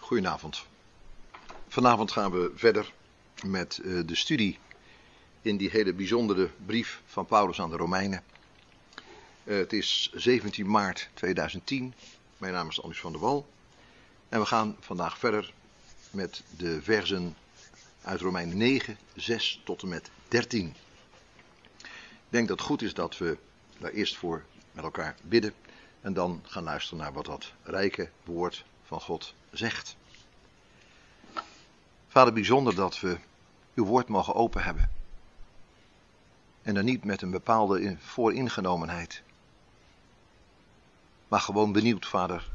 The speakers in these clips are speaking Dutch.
Goedenavond. Vanavond gaan we verder met de studie in die hele bijzondere brief van Paulus aan de Romeinen. Het is 17 maart 2010. Mijn naam is Anders van der Wal. En we gaan vandaag verder met de versen uit Romeinen 9, 6 tot en met 13. Ik denk dat het goed is dat we daar eerst voor met elkaar bidden en dan gaan luisteren naar wat dat rijke woord van God zegt. Vader, bijzonder dat we uw woord mogen open hebben. En dan niet met een bepaalde vooringenomenheid. Maar gewoon benieuwd, Vader,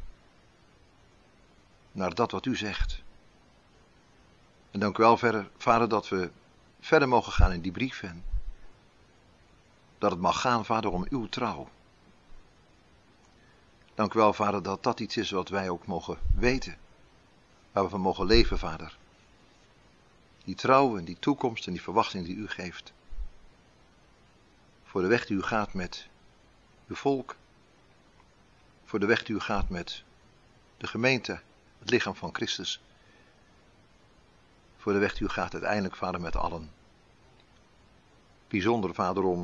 naar dat wat u zegt. En dank u wel, Vader, dat we verder mogen gaan in die brief. En dat het mag gaan, Vader, om uw trouw. Dank u wel, Vader, dat dat iets is wat wij ook mogen weten. Waar we van mogen leven, Vader. Die trouw en die toekomst en die verwachting die u geeft. Voor de weg die u gaat met uw volk. Voor de weg die u gaat met de gemeente, het lichaam van Christus. Voor de weg die u gaat uiteindelijk, Vader, met allen. Bijzonder, Vader, om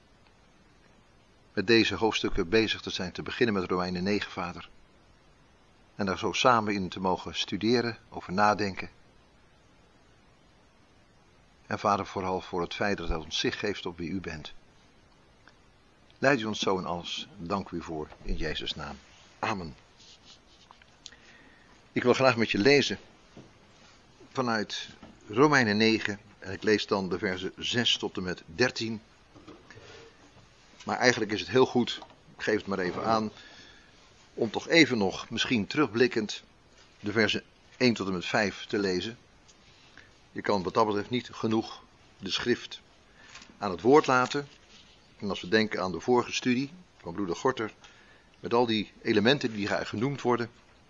met deze hoofdstukken bezig te zijn, te beginnen met Romeinen 9, Vader. En daar zo samen in te mogen studeren, over nadenken. En Vader, vooral voor het feit dat hij ons zicht geeft op wie u bent. Leid u ons zo in alles. Dank u voor, in Jezus' naam. Amen. Ik wil graag met je lezen vanuit Romeinen 9. En ik lees dan de versen 6 tot en met 13. Maar eigenlijk is het heel goed, ik geef het maar even aan, om toch even nog, misschien terugblikkend, de versen 1 tot en met 5 te lezen. Je kan wat dat betreft niet genoeg de schrift aan het woord laten. En als we denken aan de vorige studie van broeder Gorter, met al die elementen die genoemd worden.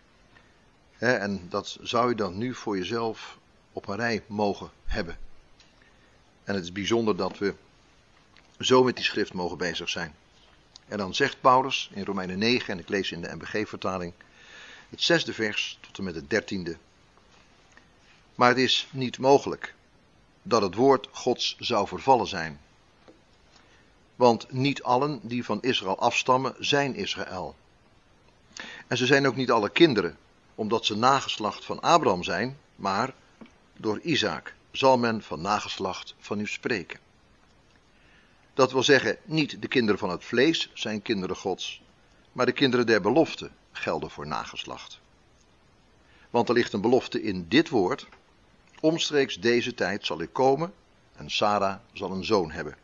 En dat zou je dan nu voor jezelf op een rij mogen hebben. En het is bijzonder dat we zo met die schrift mogen bezig zijn. En dan zegt Paulus in Romeinen 9, en ik lees in de NBG-vertaling, het 6e vers tot en met het 13e. Maar het is niet mogelijk dat het woord Gods zou vervallen zijn. Want niet allen die van Israël afstammen zijn Israël. En ze zijn ook niet alle kinderen, omdat ze nageslacht van Abraham zijn, maar door Isaac zal men van nageslacht van u spreken. Dat wil zeggen, niet de kinderen van het vlees zijn kinderen Gods, maar de kinderen der belofte gelden voor nageslacht. Want er ligt een belofte in dit woord, omstreeks deze tijd zal ik komen en Sarah zal een zoon hebben.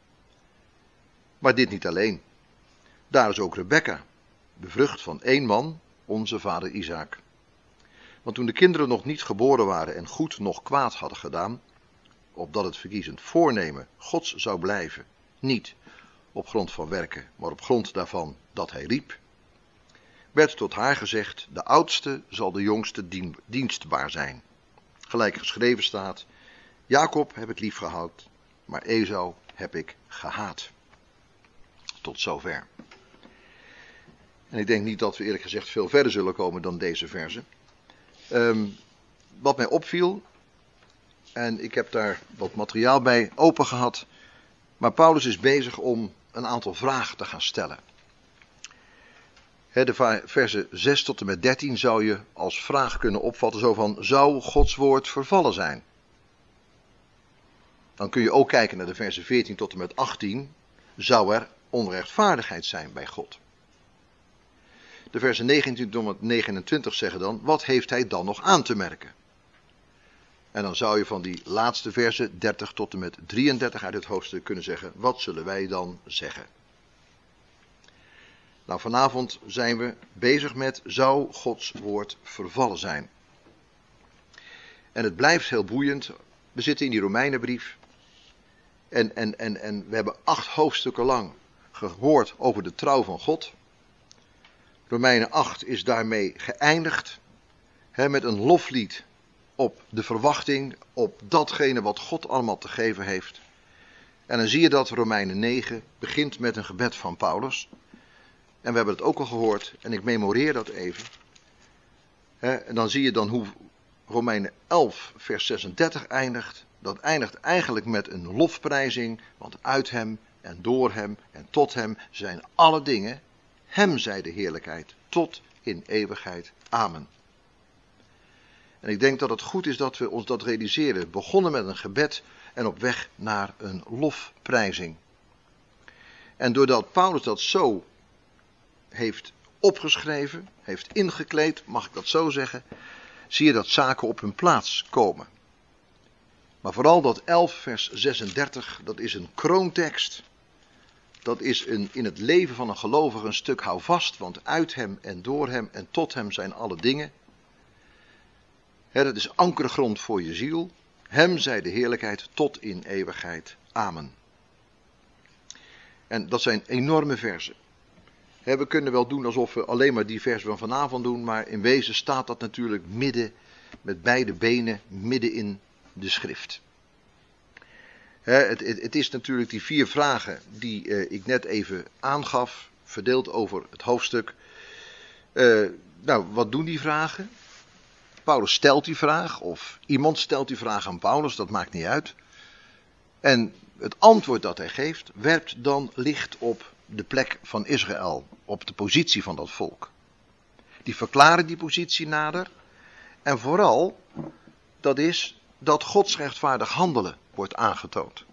Maar dit niet alleen. Daar is ook Rebekka, de vrucht van één man, onze vader Isaac. Want toen de kinderen nog niet geboren waren en goed noch kwaad hadden gedaan, opdat het verkiezend voornemen Gods zou blijven, niet op grond van werken, maar op grond daarvan dat hij riep, werd tot haar gezegd, de oudste zal de jongste dienstbaar zijn. Gelijk geschreven staat, Jacob heb ik lief gehad, maar Esau heb ik gehaat. Tot zover. En ik denk niet dat we eerlijk gezegd veel verder zullen komen dan deze verzen. Wat mij opviel, en ik heb daar wat materiaal bij open gehad, maar Paulus is bezig om een aantal vragen te gaan stellen. De versen 6 tot en met 13 zou je als vraag kunnen opvatten zo van, zou Gods woord vervallen zijn? Dan kun je ook kijken naar de versen 14 tot en met 18, zou er onrechtvaardigheid zijn bij God? De versen 19 tot en met 29 zeggen dan, wat heeft hij dan nog aan te merken? En dan zou je van die laatste versen 30 tot en met 33 uit het hoofdstuk kunnen zeggen, wat zullen wij dan zeggen? Nou, vanavond zijn we bezig met, zou Gods woord vervallen zijn? En het blijft heel boeiend. We zitten in die Romeinenbrief. En we hebben 8 hoofdstukken lang gehoord over de trouw van God. Romeinen 8 is daarmee geëindigd. Met een loflied op de verwachting, op datgene wat God allemaal te geven heeft. En dan zie je dat Romeinen 9 begint met een gebed van Paulus. En we hebben het ook al gehoord, en ik memoreer dat even. En dan zie je dan hoe Romeinen 11 vers 36 eindigt. Dat eindigt eigenlijk met een lofprijzing, want uit hem en door hem en tot hem zijn alle dingen. Hem zij de heerlijkheid tot in eeuwigheid. Amen. En ik denk dat het goed is dat we ons dat realiseren. Begonnen met een gebed en op weg naar een lofprijzing. En doordat Paulus dat zo heeft opgeschreven, heeft ingekleed, mag ik dat zo zeggen, zie je dat zaken op hun plaats komen. Maar vooral dat 11 vers 36, dat is een kroontekst. Dat is in het leven van een gelovige een stuk houvast, want uit hem en door hem en tot hem zijn alle dingen. Dat is ankergrond voor je ziel. Hem zij de heerlijkheid tot in eeuwigheid. Amen. En dat zijn enorme verzen. We kunnen wel doen alsof we alleen maar die vers van vanavond doen, maar in wezen staat dat natuurlijk midden, met beide benen, midden in de schrift. Het is natuurlijk die 4 vragen die ik net even aangaf, verdeeld over het hoofdstuk. Wat doen die vragen? Paulus stelt die vraag, of iemand stelt die vraag aan Paulus, dat maakt niet uit. En het antwoord dat hij geeft, werpt dan licht op de plek van Israël, op de positie van dat volk. Die verklaren die positie nader. En vooral, dat is dat Gods rechtvaardig handelen wordt aangetoond.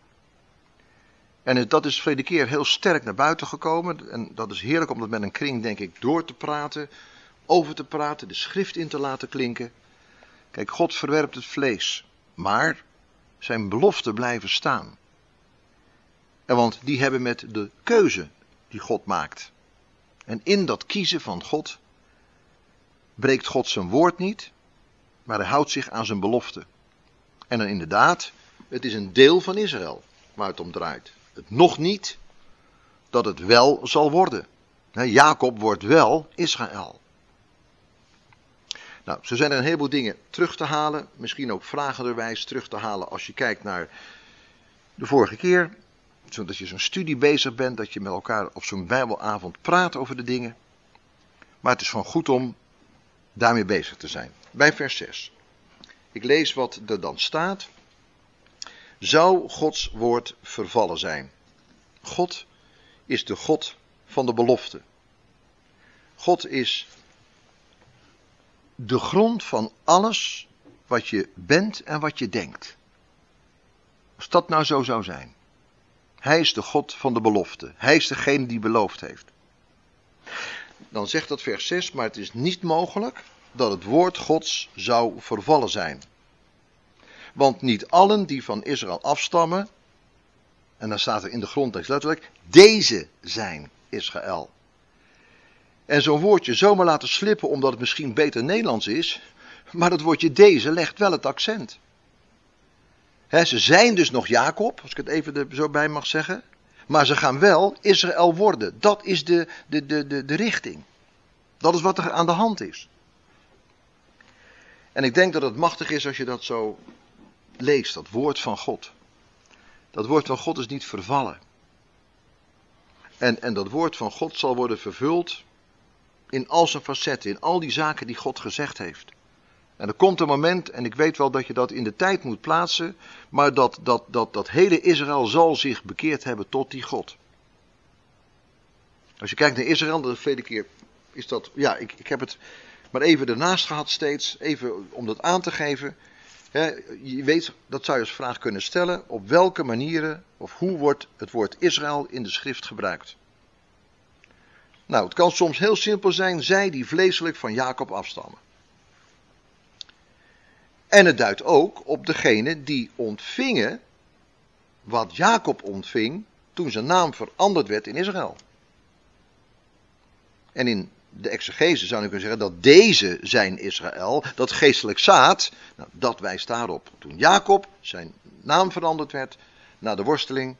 En dat is verleden keer heel sterk naar buiten gekomen. En dat is heerlijk om dat met een kring, denk ik, door te praten, over te praten, de schrift in te laten klinken. Kijk, God verwerpt het vlees, maar zijn beloften blijven staan. En want die hebben met de keuze die God maakt. En in dat kiezen van God breekt God zijn woord niet, maar hij houdt zich aan zijn belofte. En dan inderdaad, het is een deel van Israël waar het om draait. Het nog niet dat het wel zal worden. Jacob wordt wel Israël. Nou, zo zijn er een heleboel dingen terug te halen. Misschien ook vragenderwijs terug te halen als je kijkt naar de vorige keer. Zodat je zo'n studie bezig bent, dat je met elkaar op zo'n bijbelavond praat over de dingen. Maar het is gewoon goed om daarmee bezig te zijn. Bij vers 6. Ik lees wat er dan staat. Zou Gods woord vervallen zijn? God is de God van de belofte. God is de grond van alles wat je bent en wat je denkt. Als dat nou zo zou zijn. Hij is de God van de belofte. Hij is degene die beloofd heeft. Dan zegt dat vers 6, maar het is niet mogelijk dat het woord Gods zou vervallen zijn. Want niet allen die van Israël afstammen, en dan staat er in de grondtekst letterlijk, deze zijn Israël. En zo'n woordje zomaar laten slippen omdat het misschien beter Nederlands is, maar dat woordje deze legt wel het accent. Ze zijn dus nog Jacob, als ik het even er zo bij mag zeggen, maar ze gaan wel Israël worden. Dat is de richting. Dat is wat er aan de hand is. En ik denk dat het machtig is als je dat zo leest, dat woord van God. Dat woord van God is niet vervallen. En dat woord van God zal worden vervuld in al zijn facetten, in al die zaken die God gezegd heeft. En er komt een moment, en ik weet wel dat je dat in de tijd moet plaatsen, maar dat hele Israël zal zich bekeerd hebben tot die God. Als je kijkt naar Israël, de vele keer is dat, ja, ik heb het maar even ernaast gehad steeds, even om dat aan te geven. Je weet, dat zou je als vraag kunnen stellen, op welke manieren of hoe wordt het woord Israël in de schrift gebruikt? Nou, het kan soms heel simpel zijn, zij die vleeselijk van Jacob afstammen. En het duidt ook op degene die ontvingen wat Jacob ontving toen zijn naam veranderd werd in Israël. En in de exegese zou je kunnen zeggen dat deze zijn Israël, dat geestelijk zaad, nou, dat wijst daarop. Toen Jacob zijn naam veranderd werd na de worsteling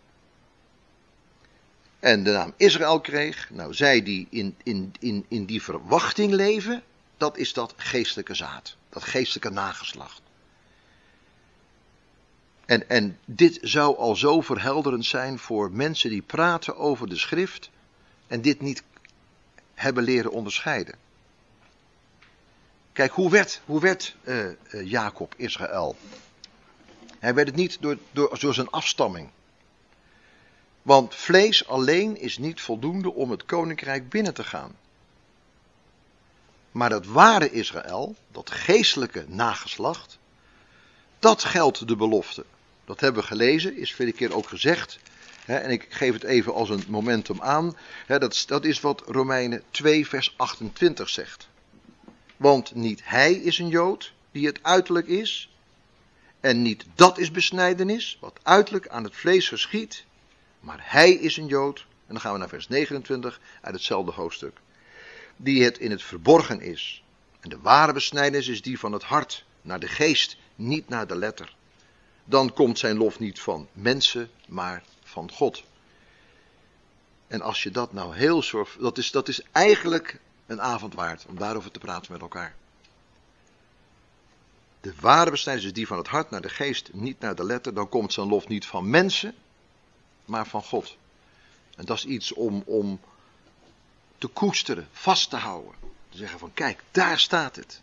en de naam Israël kreeg, nou zij die in die verwachting leven, dat is dat geestelijke zaad, dat geestelijke nageslacht. En dit zou al zo verhelderend zijn voor mensen die praten over de schrift en dit niet hebben leren onderscheiden. Kijk, hoe werd Jacob Israël? Hij werd het niet door zijn afstamming. Want vlees alleen is niet voldoende om het koninkrijk binnen te gaan. Maar dat ware Israël, dat geestelijke nageslacht, dat geldt de belofte. Dat hebben we gelezen, is vele keer ook gezegd. En ik geef het even als een momentum aan. Dat is wat Romeinen 2 vers 28 zegt. Want niet hij is een Jood die het uiterlijk is. En niet dat is besnijdenis, wat uiterlijk aan het vlees geschiedt. Maar hij is een Jood. En dan gaan we naar vers 29 uit hetzelfde hoofdstuk. Die het in het verborgen is. En de ware besnijdenis is die van het hart, naar de geest, niet naar de letter. Dan komt zijn lof niet van mensen, maar van God. En als je dat nou heel zorgvuldig... Dat is eigenlijk een avond waard om daarover te praten met elkaar. De ware besnijdenis is die van het hart, naar de geest, niet naar de letter. Dan komt zijn lof niet van mensen, maar van God. En dat is iets om te koesteren, vast te houden. Te zeggen van kijk, daar staat het.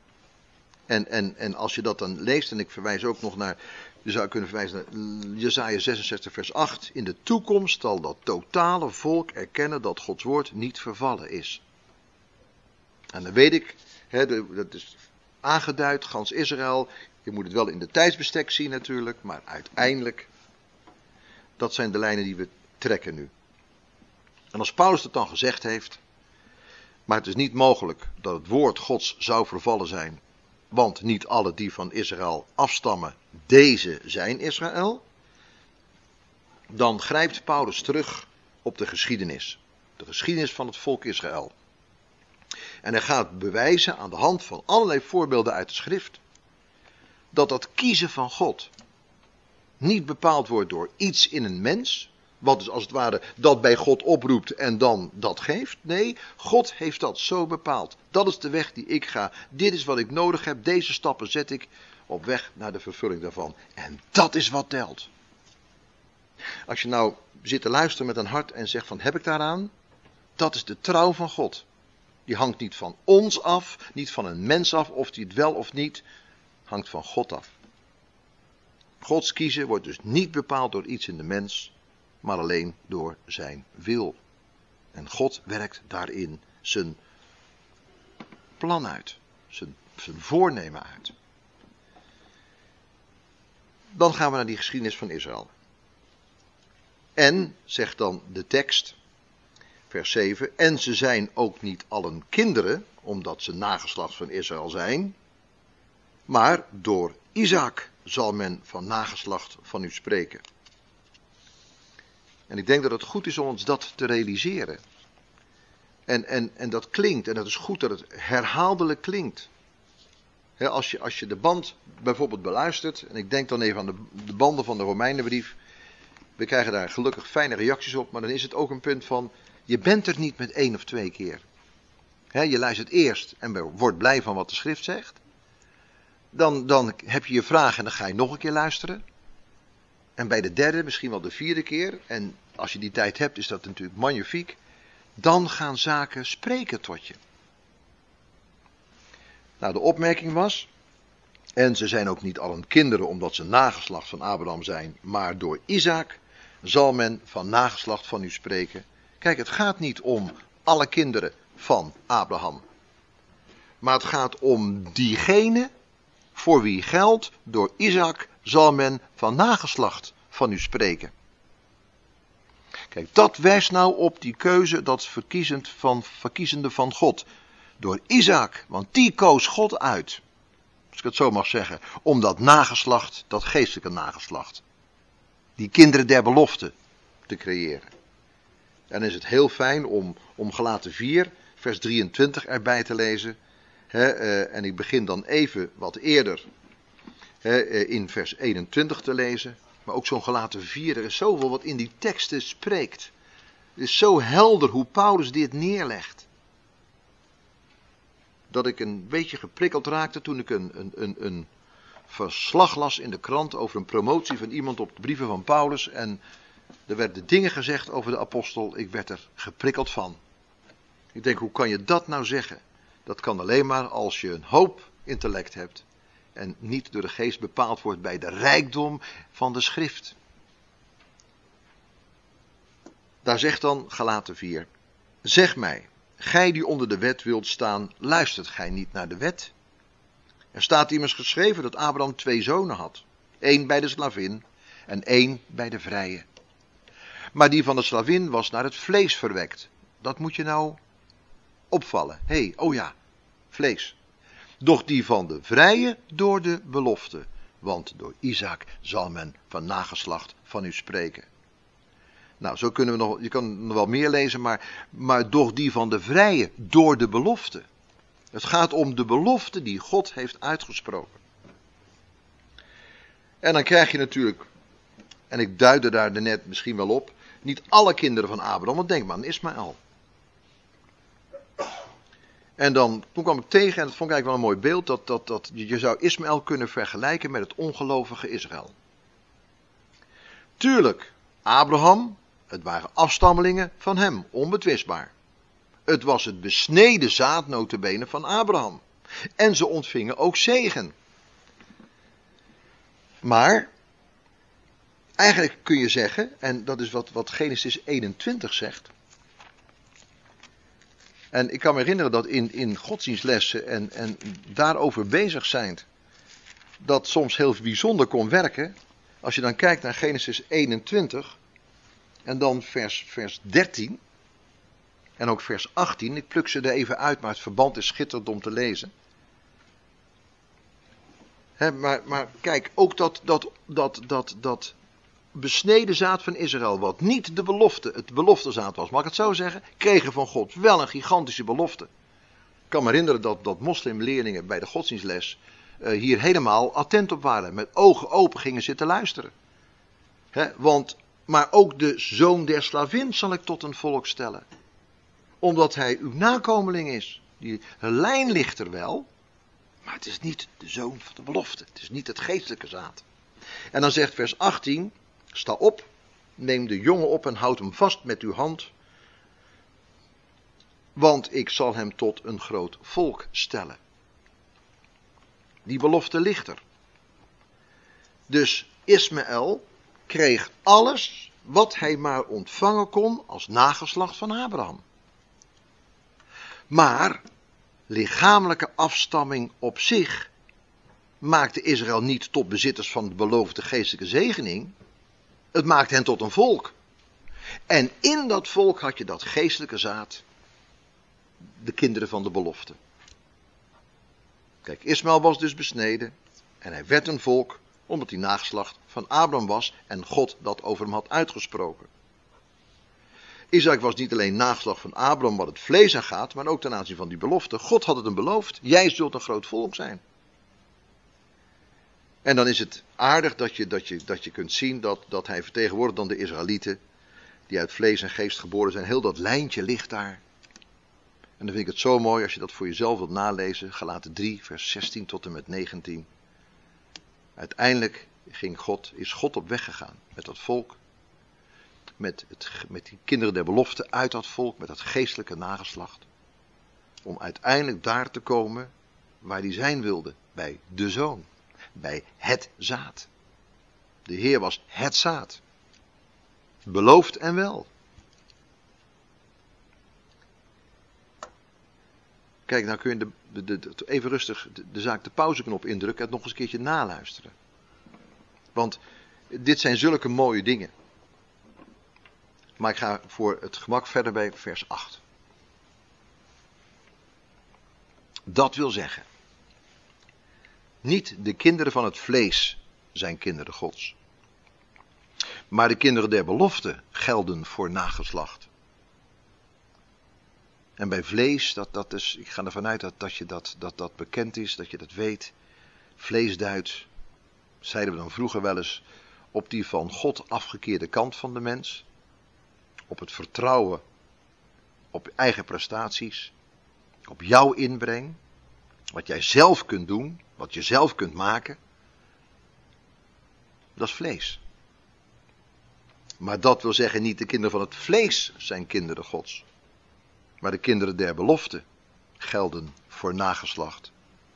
En als je dat dan leest, en ik verwijs ook nog naar, je zou kunnen verwijzen naar Jesaja 66 vers 8. In de toekomst zal dat totale volk erkennen dat Gods woord niet vervallen is. En dan weet ik, dat is aangeduid, gans Israël. Je moet het wel in de tijdsbestek zien natuurlijk, maar uiteindelijk, dat zijn de lijnen die we trekken nu. En als Paulus het dan gezegd heeft, maar het is niet mogelijk dat het woord Gods zou vervallen zijn, want niet alle die van Israël afstammen, deze zijn Israël. Dan grijpt Paulus terug op de geschiedenis van het volk Israël. En hij gaat bewijzen aan de hand van allerlei voorbeelden uit de schrift, dat kiezen van God niet bepaald wordt door iets in een mens, wat dus als het ware dat bij God oproept en dan dat geeft. Nee, God heeft dat zo bepaald. Dat is de weg die ik ga. Dit is wat ik nodig heb. Deze stappen zet ik op weg naar de vervulling daarvan. En dat is wat telt. Als je nou zit te luisteren met een hart en zegt van heb ik daaraan? Dat is de trouw van God. Die hangt niet van ons af, niet van een mens af, of die het wel of niet, hangt van God af. Gods kiezen wordt dus niet bepaald door iets in de mens, maar alleen door zijn wil. En God werkt daarin zijn plan uit, zijn voornemen uit. Dan gaan we naar die geschiedenis van Israël. En, zegt dan de tekst, vers 7, en ze zijn ook niet allen kinderen, omdat ze nageslacht van Israël zijn, maar door Isaac zal men van nageslacht van u spreken. En ik denk dat het goed is om ons dat te realiseren. En dat klinkt, en dat is goed dat het herhaaldelijk klinkt. Als je de band bijvoorbeeld beluistert, en ik denk dan even aan de banden van de Romeinenbrief, we krijgen daar gelukkig fijne reacties op, maar dan is het ook een punt van, je bent er niet met 1 of 2 keer. Je luistert eerst en wordt blij van wat de schrift zegt. Dan heb je je vraag en dan ga je nog een keer luisteren. En bij de derde, misschien wel de 4e keer, en als je die tijd hebt is dat natuurlijk magnifiek, dan gaan zaken spreken tot je. Nou, de opmerking was, en ze zijn ook niet allen kinderen omdat ze nageslacht van Abraham zijn, maar door Isaac zal men van nageslacht van u spreken. Kijk, het gaat niet om alle kinderen van Abraham, maar het gaat om diegene voor wie geldt, door Isaac zal men van nageslacht van u spreken. Kijk, dat wijst nou op die keuze, dat verkiezende van God. Door Isaac, want die koos God uit, als ik het zo mag zeggen, om dat nageslacht, dat geestelijke nageslacht, die kinderen der belofte te creëren. En dan is het heel fijn om Galaten 4, vers 23 erbij te lezen. En ik begin dan even wat eerder in vers 21 te lezen. Maar ook zo'n Galaten 4, er is zoveel wat in die teksten spreekt. Het is zo helder hoe Paulus dit neerlegt. Dat ik een beetje geprikkeld raakte toen ik een verslag las in de krant over een promotie van iemand op de brieven van Paulus. En er werden dingen gezegd over de apostel, ik werd er geprikkeld van. Ik denk, hoe kan je dat nou zeggen? Dat kan alleen maar als je een hoop intellect hebt en niet door de geest bepaald wordt bij de rijkdom van de schrift. Daar zegt dan Galaten 4, zeg mij, gij die onder de wet wilt staan, luistert gij niet naar de wet? Er staat immers geschreven dat Abraham 2 zonen had. 1 bij de slavin en 1 bij de vrije. Maar die van de slavin was naar het vlees verwekt. Dat moet je nou opvallen. Oh ja, vlees. Doch die van de vrije door de belofte. Want door Isaac zal men van nageslacht van u spreken. Nou, zo kunnen we nog, je kan nog wel meer lezen, maar doch die van de vrije door de belofte. Het gaat om de belofte die God heeft uitgesproken. En dan krijg je natuurlijk, en ik duidde daar net misschien wel op, niet alle kinderen van Abraham, want denk maar aan Ismaël. En toen kwam ik tegen, en dat vond ik eigenlijk wel een mooi beeld, dat je zou Ismaël kunnen vergelijken met het ongelovige Israël. Tuurlijk, Abraham, het waren afstammelingen van hem, onbetwistbaar. Het was het besneden zaad nota bene van Abraham. En ze ontvingen ook zegen. Maar, eigenlijk kun je zeggen, en dat is wat Genesis 21 zegt. En ik kan me herinneren dat in godsdienstlessen en daarover bezig zijn, dat soms heel bijzonder kon werken. Als je dan kijkt naar Genesis 21 en dan vers 13 en ook vers 18. Ik pluk ze er even uit, maar het verband is schitterend om te lezen. Maar kijk, ook dat besneden zaad van Israël, wat niet het beloftezaad was, mag ik het zo zeggen, kregen van God wel een gigantische belofte. Ik kan me herinneren dat moslimleerlingen bij de godsdienstles hier helemaal attent op waren. Met ogen open gingen zitten luisteren. Maar ook de zoon der slavin zal ik tot een volk stellen. Omdat hij uw nakomeling is. Die lijn ligt er wel, maar het is niet de zoon van de belofte. Het is niet het geestelijke zaad. En dan zegt vers 18, sta op, neem de jongen op en houd hem vast met uw hand. Want ik zal hem tot een groot volk stellen. Die belofte ligt er. Dus Ismaël kreeg alles wat hij maar ontvangen kon als nageslacht van Abraham. Maar lichamelijke afstamming op zich maakte Israël niet tot bezitters van de beloofde geestelijke zegening. Het maakte hen tot een volk. En in dat volk had je dat geestelijke zaad, de kinderen van de belofte. Kijk, Ismaël was dus besneden en hij werd een volk omdat hij nageslacht van Abraham was en God dat over hem had uitgesproken. Isaac was niet alleen nageslacht van Abraham wat het vlees aangaat, maar ook ten aanzien van die belofte. God had het hem beloofd, jij zult een groot volk zijn. En dan is het aardig dat je kunt zien dat hij vertegenwoordigt dan de Israëlieten, die uit vlees en geest geboren zijn. Heel dat lijntje ligt daar. En dan vind ik het zo mooi als je dat voor jezelf wilt nalezen. Galaten 3, vers 16 tot en met 19. Uiteindelijk is God op weg gegaan met dat volk. Met die kinderen der belofte uit dat volk, met dat geestelijke nageslacht. Om uiteindelijk daar te komen waar hij zijn wilde, bij de zoon. Bij het zaad. De Heer was het zaad. Beloofd en wel. Kijk, nou kun je even rustig de zaak de pauzeknop indrukken en nog eens een keertje naluisteren. Want dit zijn zulke mooie dingen. Maar ik ga voor het gemak verder bij vers 8. Dat wil zeggen, niet de kinderen van het vlees zijn kinderen Gods. Maar de kinderen der belofte gelden voor nageslacht. En bij vlees, dat is, ik ga ervan uit dat bekend is, dat je dat weet. Vlees duidt, zeiden we dan vroeger wel eens, op die van God afgekeerde kant van de mens. Op het vertrouwen op eigen prestaties. Op jouw inbreng. Wat jij zelf kunt doen. Wat je zelf kunt maken. Dat is vlees. Maar dat wil zeggen, niet de kinderen van het vlees zijn kinderen Gods. Maar de kinderen der belofte gelden voor nageslacht.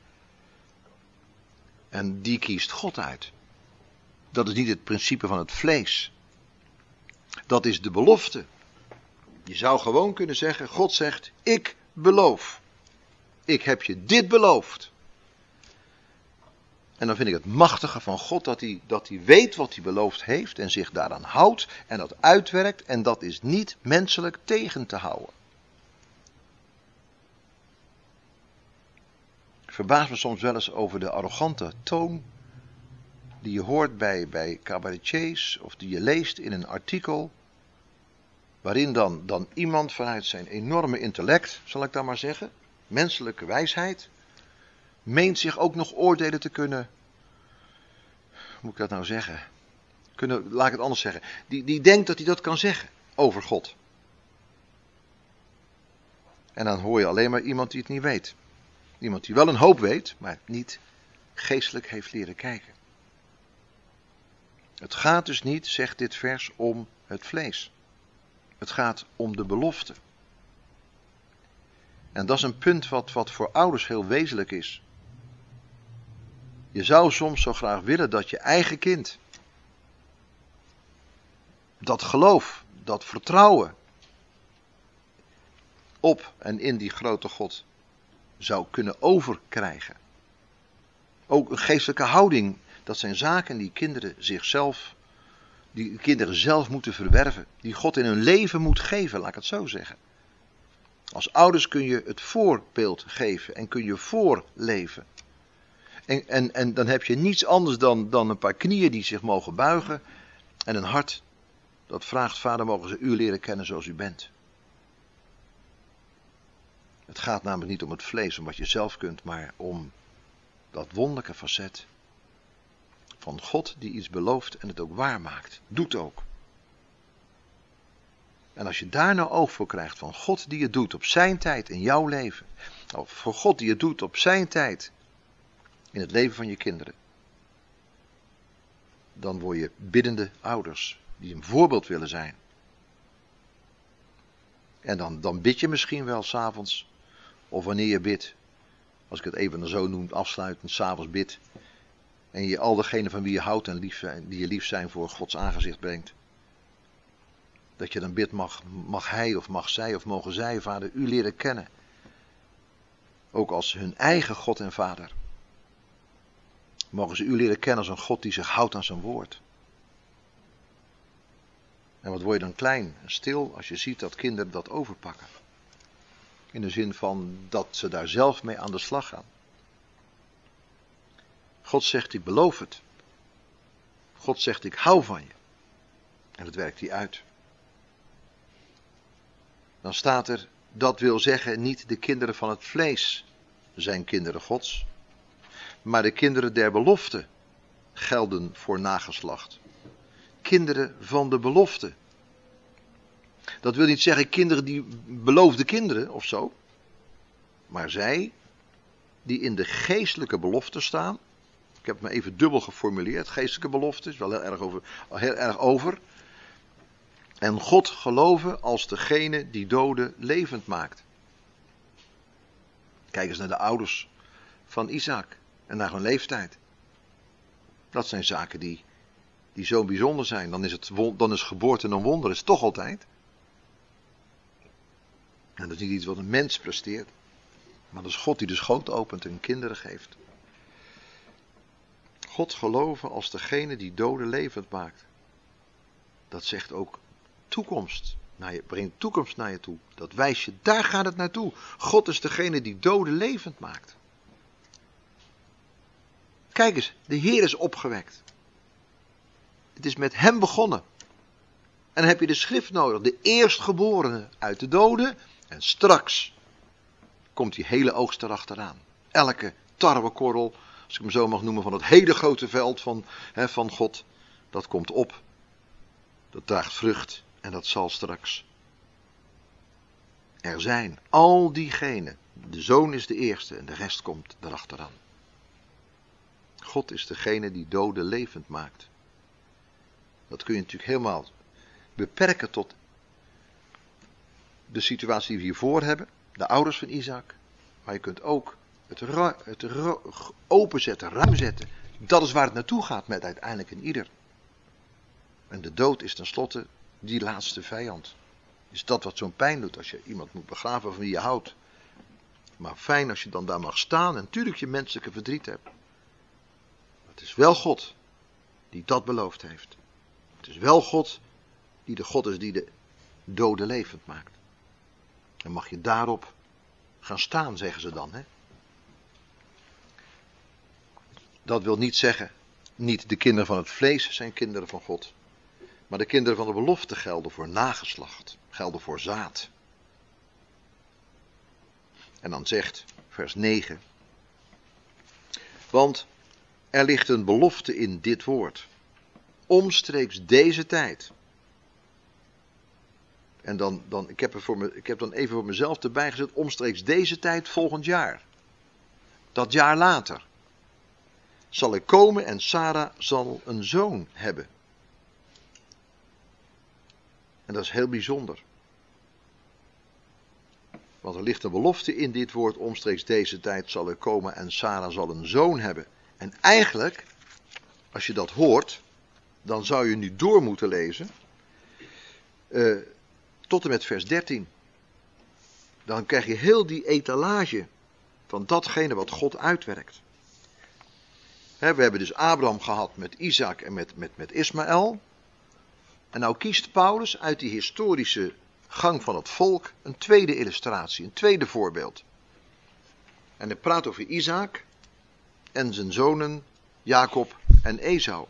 En die kiest God uit. Dat is niet het principe van het vlees. Dat is de belofte. Je zou gewoon kunnen zeggen, God zegt, ik beloof. Ik heb je dit beloofd. En dan vind ik het machtige van God dat hij weet wat hij beloofd heeft en zich daaraan houdt en dat uitwerkt. En dat is niet menselijk tegen te houden. Ik verbaas me soms wel eens over de arrogante toon die je hoort bij cabaretiers of die je leest in een artikel. Waarin dan iemand vanuit zijn enorme intellect, zal ik dan maar zeggen, menselijke wijsheid, meent zich ook nog oordelen te kunnen, hoe moet ik dat nou zeggen? Laat ik het anders zeggen. Die denkt dat hij dat kan zeggen over God. En dan hoor je alleen maar iemand die het niet weet. Iemand die wel een hoop weet, maar niet geestelijk heeft leren kijken. Het gaat dus niet, zegt dit vers, om het vlees. Het gaat om de belofte. En dat is een punt wat voor ouders heel wezenlijk is. Je zou soms zo graag willen dat je eigen kind dat geloof, dat vertrouwen op en in die grote God zou kunnen overkrijgen. Ook een geestelijke houding, dat zijn zaken die kinderen zelf moeten verwerven. Die God in hun leven moet geven, laat ik het zo zeggen. Als ouders kun je het voorbeeld geven en kun je voorleven. En dan heb je niets anders dan een paar knieën die zich mogen buigen en een hart dat vraagt, Vader, mogen ze u leren kennen zoals u bent. Het gaat namelijk niet om het vlees, om wat je zelf kunt, maar om dat wonderlijke facet van God die iets belooft en het ook waarmaakt. Doet ook. En als je daar nou oog voor krijgt van God die het doet op zijn tijd in jouw leven. Of voor God die het doet op zijn tijd in het leven van je kinderen. Dan word je biddende ouders die een voorbeeld willen zijn. En dan bid je misschien wel 's avonds. Of wanneer je bidt. Als ik het even zo noem, afsluitend, 's avonds bidt. En je al degenen van wie je houdt en die je lief zijn voor Gods aangezicht brengt. Dat je dan bidt, mag hij of mag zij of mogen zij, Vader, u leren kennen. Ook als hun eigen God en Vader. Mogen ze u leren kennen als een God die zich houdt aan zijn woord. En wat word je dan klein en stil als je ziet dat kinderen dat overpakken. In de zin van dat ze daar zelf mee aan de slag gaan. God zegt, ik beloof het. God zegt, ik hou van je. En dat werkt hij uit. Dan staat er, dat wil zeggen, niet de kinderen van het vlees zijn kinderen Gods. Maar de kinderen der belofte gelden voor nageslacht. Kinderen van de belofte. Dat wil niet zeggen kinderen die beloofde kinderen of zo. Maar zij die in de geestelijke belofte staan. Ik heb het me even dubbel geformuleerd. Geestelijke belofte is wel heel erg over. En God geloven als degene die doden levend maakt. Kijk eens naar de ouders van Isaac en naar hun leeftijd. Dat zijn zaken die zo bijzonder zijn. Dan is geboorte een wonder, is toch altijd. En dat is niet iets wat een mens presteert. Maar dat is God die de schoot opent en kinderen geeft. God geloven als degene die doden levend maakt. Dat zegt ook toekomst. Brengt toekomst naar je toe. Dat wijst je, daar gaat het naartoe. God is degene die doden levend maakt. Kijk eens, de Heer is opgewekt. Het is met hem begonnen. En dan heb je de schrift nodig. De eerstgeborene uit de doden. En straks komt die hele oogst erachteraan. Elke tarwekorrel, als ik hem zo mag noemen, van het hele grote veld van God. Dat komt op. Dat draagt vrucht. En dat zal straks er zijn. Al diegenen. De zoon is de eerste en de rest komt erachteraan. God is degene die doden levend maakt. Dat kun je natuurlijk helemaal beperken tot de situatie die we hiervoor hebben. De ouders van Isaac. Maar je kunt ook het openzetten, ruim zetten. Dat is waar het naartoe gaat met uiteindelijk in ieder. En de dood is tenslotte die laatste vijand. Is dat wat zo'n pijn doet als je iemand moet begraven van wie je houdt. Maar fijn als je dan daar mag staan en natuurlijk je menselijke verdriet hebt. Het is wel God die dat beloofd heeft. Het is wel God die de God is die de doden levend maakt. En mag je daarop gaan staan, zeggen ze dan. Hè? Dat wil niet zeggen, niet de kinderen van het vlees zijn kinderen van God. Maar de kinderen van de belofte gelden voor nageslacht, gelden voor zaad. En dan zegt vers 9. Want er ligt een belofte in dit woord. Omstreeks deze tijd. En dan ik heb dan even voor mezelf erbij gezet. Omstreeks deze tijd volgend jaar. Dat jaar later. Zal ik komen en Sara zal een zoon hebben. En dat is heel bijzonder. Want er ligt een belofte in dit woord. Omstreeks deze tijd zal ik komen en Sara zal een zoon hebben. En eigenlijk, als je dat hoort, dan zou je nu door moeten lezen. Tot en met vers 13. Dan krijg je heel die etalage van datgene wat God uitwerkt. We hebben dus Abraham gehad met Isaac en met Ismaël. En nou kiest Paulus uit die historische gang van het volk een tweede illustratie, een tweede voorbeeld. En hij praat over Isaac en zijn zonen Jacob en Esau.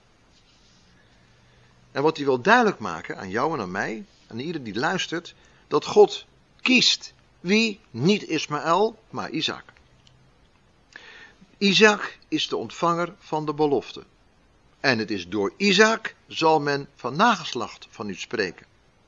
En wat hij wil duidelijk maken aan jou en aan mij, aan ieder die luistert, dat God kiest. Wie? Niet Ismaël, maar Isaac. Isaac is de ontvanger van de belofte. En het is door Isaac zal men van nageslacht van u spreken.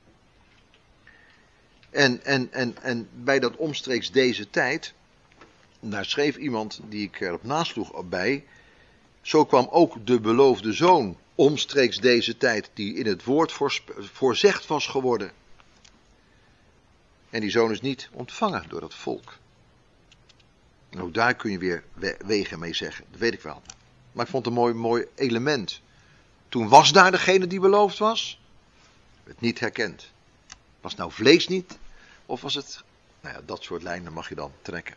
En bij dat omstreeks deze tijd, daar schreef iemand die ik erop nasloeg bij, zo kwam ook de beloofde zoon omstreeks deze tijd die in het woord voorzegd was geworden. En die zoon is niet ontvangen door het volk. En ook daar kun je weer wegen mee zeggen, dat weet ik wel. Maar ik vond het een mooi element. Toen was daar degene die beloofd was, werd niet herkend. Was het nou vlees niet? Of was het, nou ja, dat soort lijnen mag je dan trekken.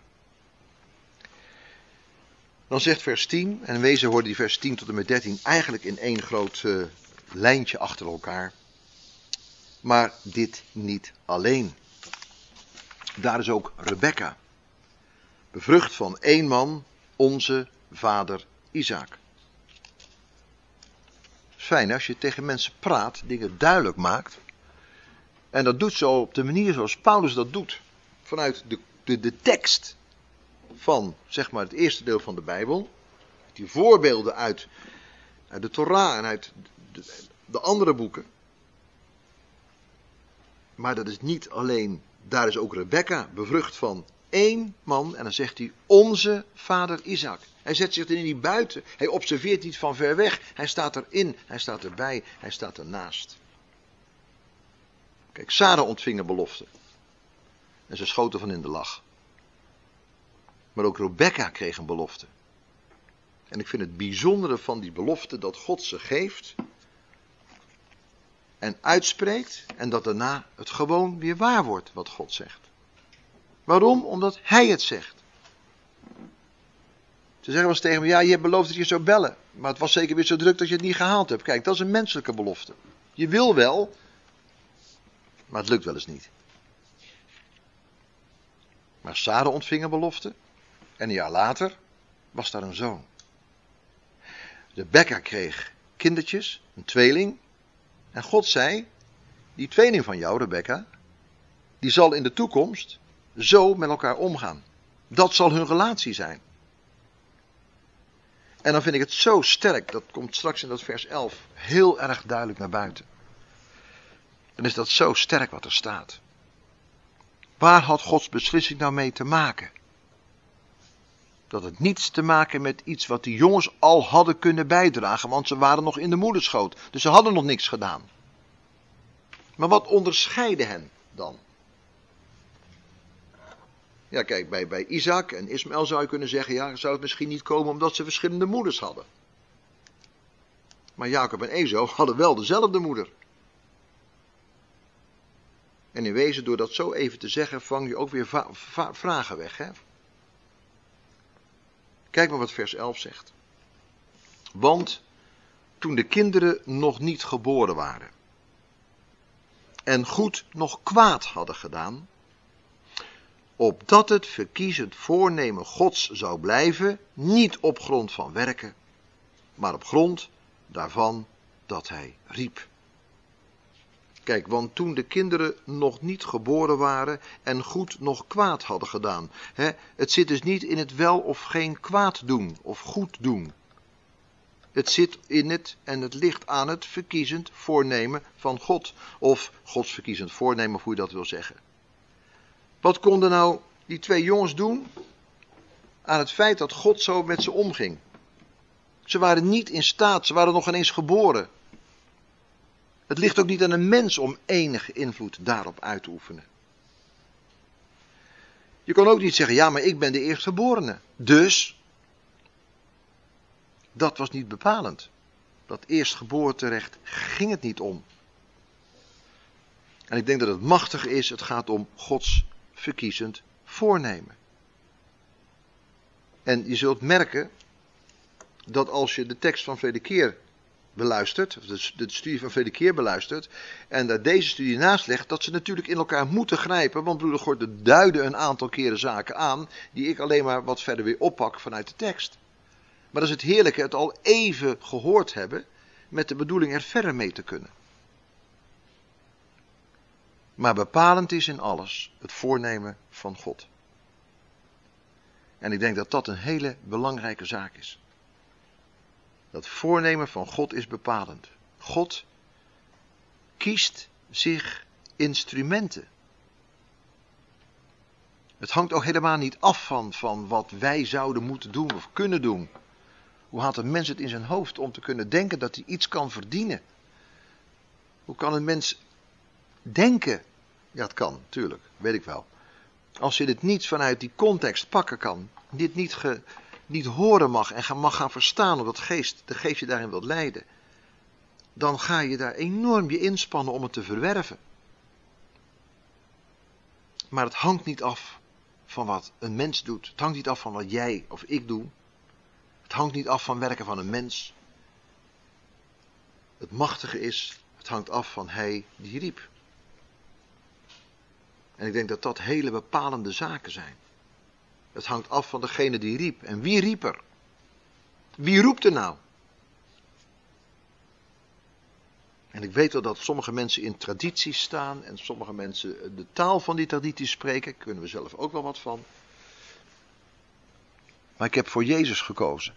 Dan zegt vers 10, en in wezen hoorden die vers 10 tot en met 13 eigenlijk in één groot lijntje achter elkaar. Maar dit niet alleen. Daar is ook Rebekka, bevrucht van één man, onze vader Isaac. Fijn als je tegen mensen praat, dingen duidelijk maakt. En dat doet zo op de manier zoals Paulus dat doet. Vanuit de tekst van, zeg maar, het eerste deel van de Bijbel. Die voorbeelden uit de Torah en uit de andere boeken. Maar dat is niet alleen, daar is ook Rebekka, bevrucht van één man. En dan zegt hij, onze vader Isaac. Hij zet zich er niet buiten. Hij observeert niet van ver weg. Hij staat erin, hij staat erbij, hij staat ernaast. Kijk, Sara ontving een belofte. En ze schoten van in de lach. Maar ook Rebekka kreeg een belofte. En ik vind het bijzondere van die belofte dat God ze geeft. En uitspreekt. En dat daarna het gewoon weer waar wordt wat God zegt. Waarom? Omdat hij het zegt. Ze zeggen wel eens tegen me, ja, je hebt beloofd dat je zou bellen. Maar het was zeker weer zo druk dat je het niet gehaald hebt. Kijk, dat is een menselijke belofte. Je wil wel, maar het lukt wel eens niet. Maar Sara ontving een belofte. En een jaar later was daar een zoon. Rebekka kreeg kindertjes, een tweeling. En God zei, die tweeling van jou, Rebekka, die zal in de toekomst zo met elkaar omgaan. Dat zal hun relatie zijn. En dan vind ik het zo sterk, dat komt straks in dat vers 11 heel erg duidelijk naar buiten. Dan is dat zo sterk wat er staat. Waar had Gods beslissing nou mee te maken? Dat het niets te maken met iets wat die jongens al hadden kunnen bijdragen, want ze waren nog in de moederschoot. Dus ze hadden nog niks gedaan. Maar wat onderscheidde hen dan? Ja, kijk, bij Isaac en Ismaël zou je kunnen zeggen, ja, zou het misschien niet komen omdat ze verschillende moeders hadden. Maar Jacob en Esau hadden wel dezelfde moeder. En in wezen, door dat zo even te zeggen, vang je ook weer vragen weg. Hè? Kijk maar wat vers 11 zegt. Want toen de kinderen nog niet geboren waren en goed nog kwaad hadden gedaan, opdat het verkiezend voornemen Gods zou blijven, niet op grond van werken, maar op grond daarvan dat hij riep. Kijk, want toen de kinderen nog niet geboren waren en goed nog kwaad hadden gedaan. Het zit dus niet in het wel of geen kwaad doen of goed doen. Het zit in het en het ligt aan het verkiezend voornemen van God. Of Gods verkiezend voornemen, hoe je dat wil zeggen. Wat konden nou die twee jongens doen aan het feit dat God zo met ze omging? Ze waren niet in staat, ze waren nog ineens geboren. Het ligt ook niet aan een mens om enige invloed daarop uit te oefenen. Je kan ook niet zeggen, ja, maar ik ben de eerstgeborene. Dus, dat was niet bepalend. Dat eerstgeboorterecht ging het niet om. En ik denk dat het machtig is, het gaat om Gods verkiezend voornemen. En je zult merken dat als je de tekst van vele keer beluistert, of de studie van vele keer beluistert, en daar deze studie naast legt, dat ze natuurlijk in elkaar moeten grijpen, want broeder Gordon duidde een aantal keren zaken aan, die ik alleen maar wat verder weer oppak vanuit de tekst. Maar dat is het heerlijke, het al even gehoord hebben, met de bedoeling er verder mee te kunnen. Maar bepalend is in alles het voornemen van God. En ik denk dat dat een hele belangrijke zaak is. Dat voornemen van God is bepalend. God kiest zich instrumenten. Het hangt ook helemaal niet af van wat wij zouden moeten doen of kunnen doen. Hoe haalt een mens het in zijn hoofd om te kunnen denken dat hij iets kan verdienen? Hoe kan een mens denken? Ja, het kan, tuurlijk, weet ik wel. Als je dit niet vanuit die context pakken kan, dit niet horen mag en mag gaan verstaan omdat de geest je daarin wilt leiden, dan ga je daar enorm je inspannen om het te verwerven. Maar het hangt niet af van wat een mens doet. Het hangt niet af van wat jij of ik doe. Het hangt niet af van werken van een mens. Het machtige is, het hangt af van hij die riep. En ik denk dat dat hele bepalende zaken zijn. Het hangt af van degene die riep. En wie riep er? Wie roept er nou? En ik weet wel dat sommige mensen in tradities staan en sommige mensen de taal van die tradities spreken. Daar kunnen we zelf ook wel wat van. Maar ik heb voor Jezus gekozen.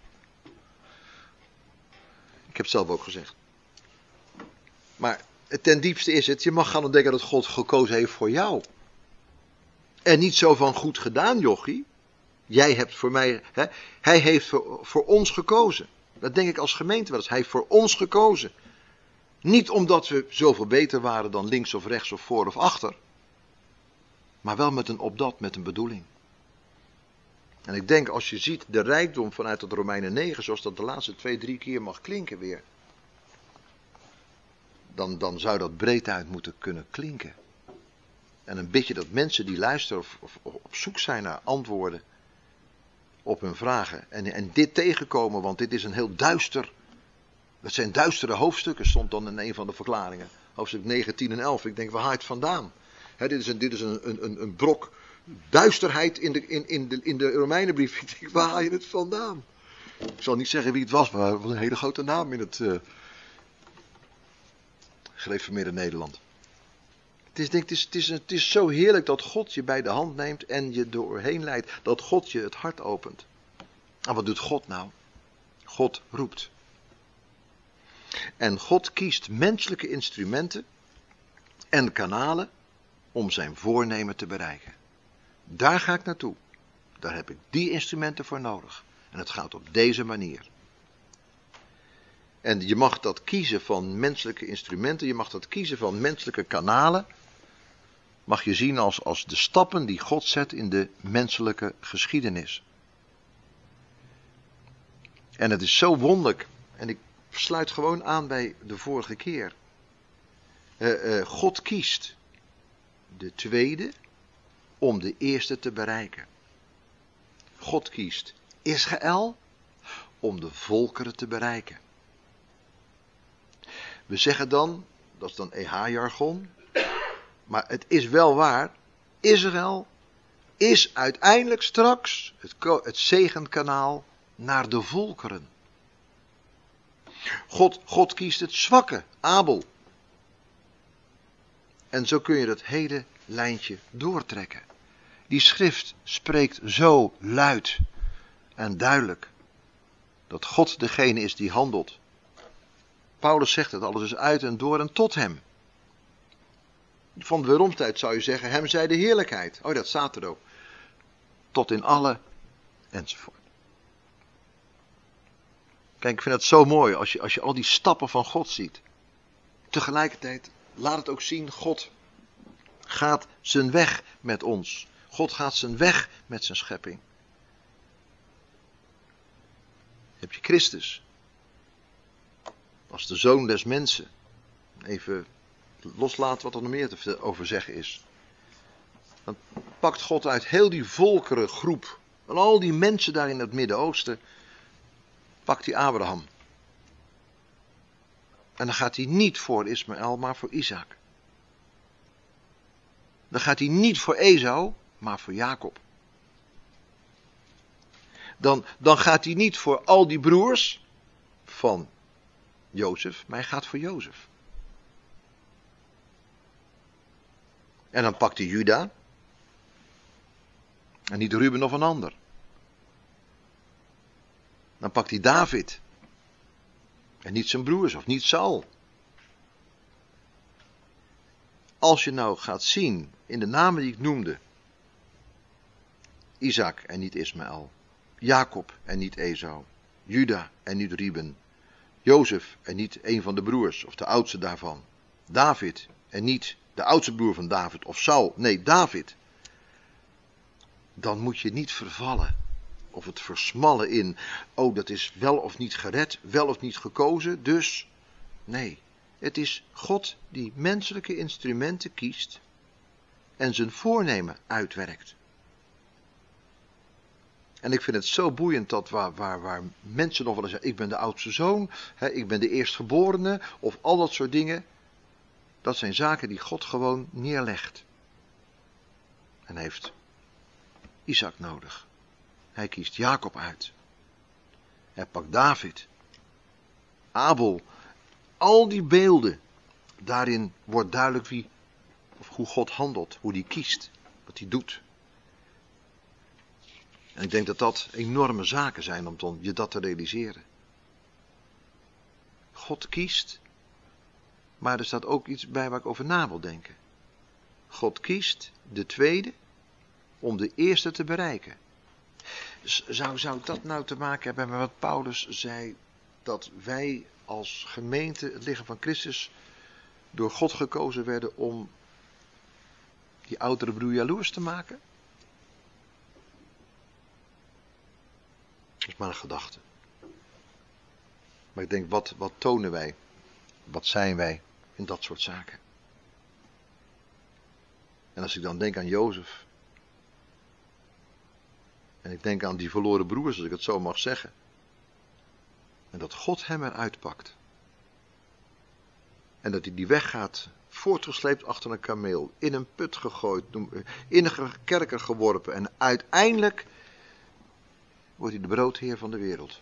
Ik heb het zelf ook gezegd. Maar ten diepste is het, je mag gaan ontdekken dat God gekozen heeft voor jou. En niet zo van goed gedaan, jochie. Jij hebt voor mij, hij heeft voor ons gekozen. Dat denk ik als gemeente wel eens. Hij heeft voor ons gekozen. Niet omdat we zoveel beter waren dan links of rechts of voor of achter. Maar wel met een bedoeling. En ik denk als je ziet de rijkdom vanuit het Romeinen 9, zoals dat de laatste 2-3 keer mag klinken weer. Dan zou dat breed uit moeten kunnen klinken. En een beetje dat mensen die luisteren of op zoek zijn naar antwoorden op hun vragen. En dit tegenkomen, want dit is een heel duister. Dat zijn duistere hoofdstukken, stond dan in een van de verklaringen. Hoofdstuk 9, 10 en 11. Ik denk, waar haal je het vandaan? Dit is een brok duisterheid in de Romeinenbrief. Ik denk, waar haal je het vandaan? Ik zal niet zeggen wie het was, maar een hele grote naam in het gereformeerde Nederland. Het is zo heerlijk dat God je bij de hand neemt en je doorheen leidt. Dat God je het hart opent. En wat doet God nou? God roept. En God kiest menselijke instrumenten en kanalen om zijn voornemen te bereiken. Daar ga ik naartoe. Daar heb ik die instrumenten voor nodig. En het gaat op deze manier. En je mag dat kiezen van menselijke instrumenten, je mag dat kiezen van menselijke kanalen. mag je zien als de stappen die God zet in de menselijke geschiedenis. En het is zo wonderlijk. En ik sluit gewoon aan bij de vorige keer. God kiest de tweede om de eerste te bereiken. God kiest Israël om de volkeren te bereiken. We zeggen dan, dat is dan EH-jargon, maar het is wel waar, Israël is uiteindelijk straks het zegenkanaal naar de volkeren. God kiest het zwakke, Abel. En zo kun je dat hele lijntje doortrekken. Die schrift spreekt zo luid en duidelijk dat God degene is die handelt. Paulus zegt het, alles is uit en door en tot hem. Van de weeromtijd zou je zeggen, hem zij de heerlijkheid. Oh, dat staat er ook. Tot in alle enzovoort. Kijk, ik vind het zo mooi als je al die stappen van God ziet. Tegelijkertijd laat het ook zien, God gaat zijn weg met ons. God gaat zijn weg met zijn schepping. Heb je Christus als de zoon des mensen. Even loslaten wat er nog meer te over zeggen is. Dan pakt God uit heel die volkerengroep en al die mensen daar in het Midden-Oosten, pakt hij Abraham. En dan gaat hij niet voor Ismaël, maar voor Isaac. Dan gaat hij niet voor Esau, maar voor Jacob. Dan gaat hij niet voor al die broers van Jozef, maar hij gaat voor Jozef. En dan pakt hij Juda. En niet Ruben of een ander. Dan pakt hij David. En niet zijn broers of niet Saul. Als je nou gaat zien in de namen die ik noemde. Isaac en niet Ismaël. Jacob en niet Esau. Juda en niet Ruben. Jozef en niet een van de broers of de oudste daarvan. David en niet de oudste broer van David of Saul. Nee, David. Dan moet je niet vervallen of het versmallen in, oh dat is wel of niet gered, wel of niet gekozen, dus nee. Het is God die menselijke instrumenten kiest en zijn voornemen uitwerkt. En ik vind het zo boeiend dat waar mensen nog wel eens zeggen, ik ben de oudste zoon, ik ben de eerstgeborene, of al dat soort dingen. Dat zijn zaken die God gewoon neerlegt. En hij heeft Isaac nodig. Hij kiest Jacob uit. Hij pakt David. Abel. Al die beelden. Daarin wordt duidelijk hoe God handelt. Hoe hij kiest. Wat hij doet. En ik denk dat dat enorme zaken zijn om je dat te realiseren. God kiest. Maar er staat ook iets bij waar ik over na wil denken. God kiest de tweede om de eerste te bereiken. Zou dat nou te maken hebben met wat Paulus zei, dat wij als gemeente, het lichaam van Christus, door God gekozen werden om die oudere broer jaloers te maken? Dat is maar een gedachte. Maar ik denk, wat tonen wij? Wat zijn wij in dat soort zaken? En als ik dan denk aan Jozef. En ik denk aan die verloren broers, als ik het zo mag zeggen. En dat God hem eruit pakt. En dat hij die weg gaat, voortgesleept achter een kameel, in een put gegooid, in een kerker geworpen. En uiteindelijk wordt hij de broodheer van de wereld.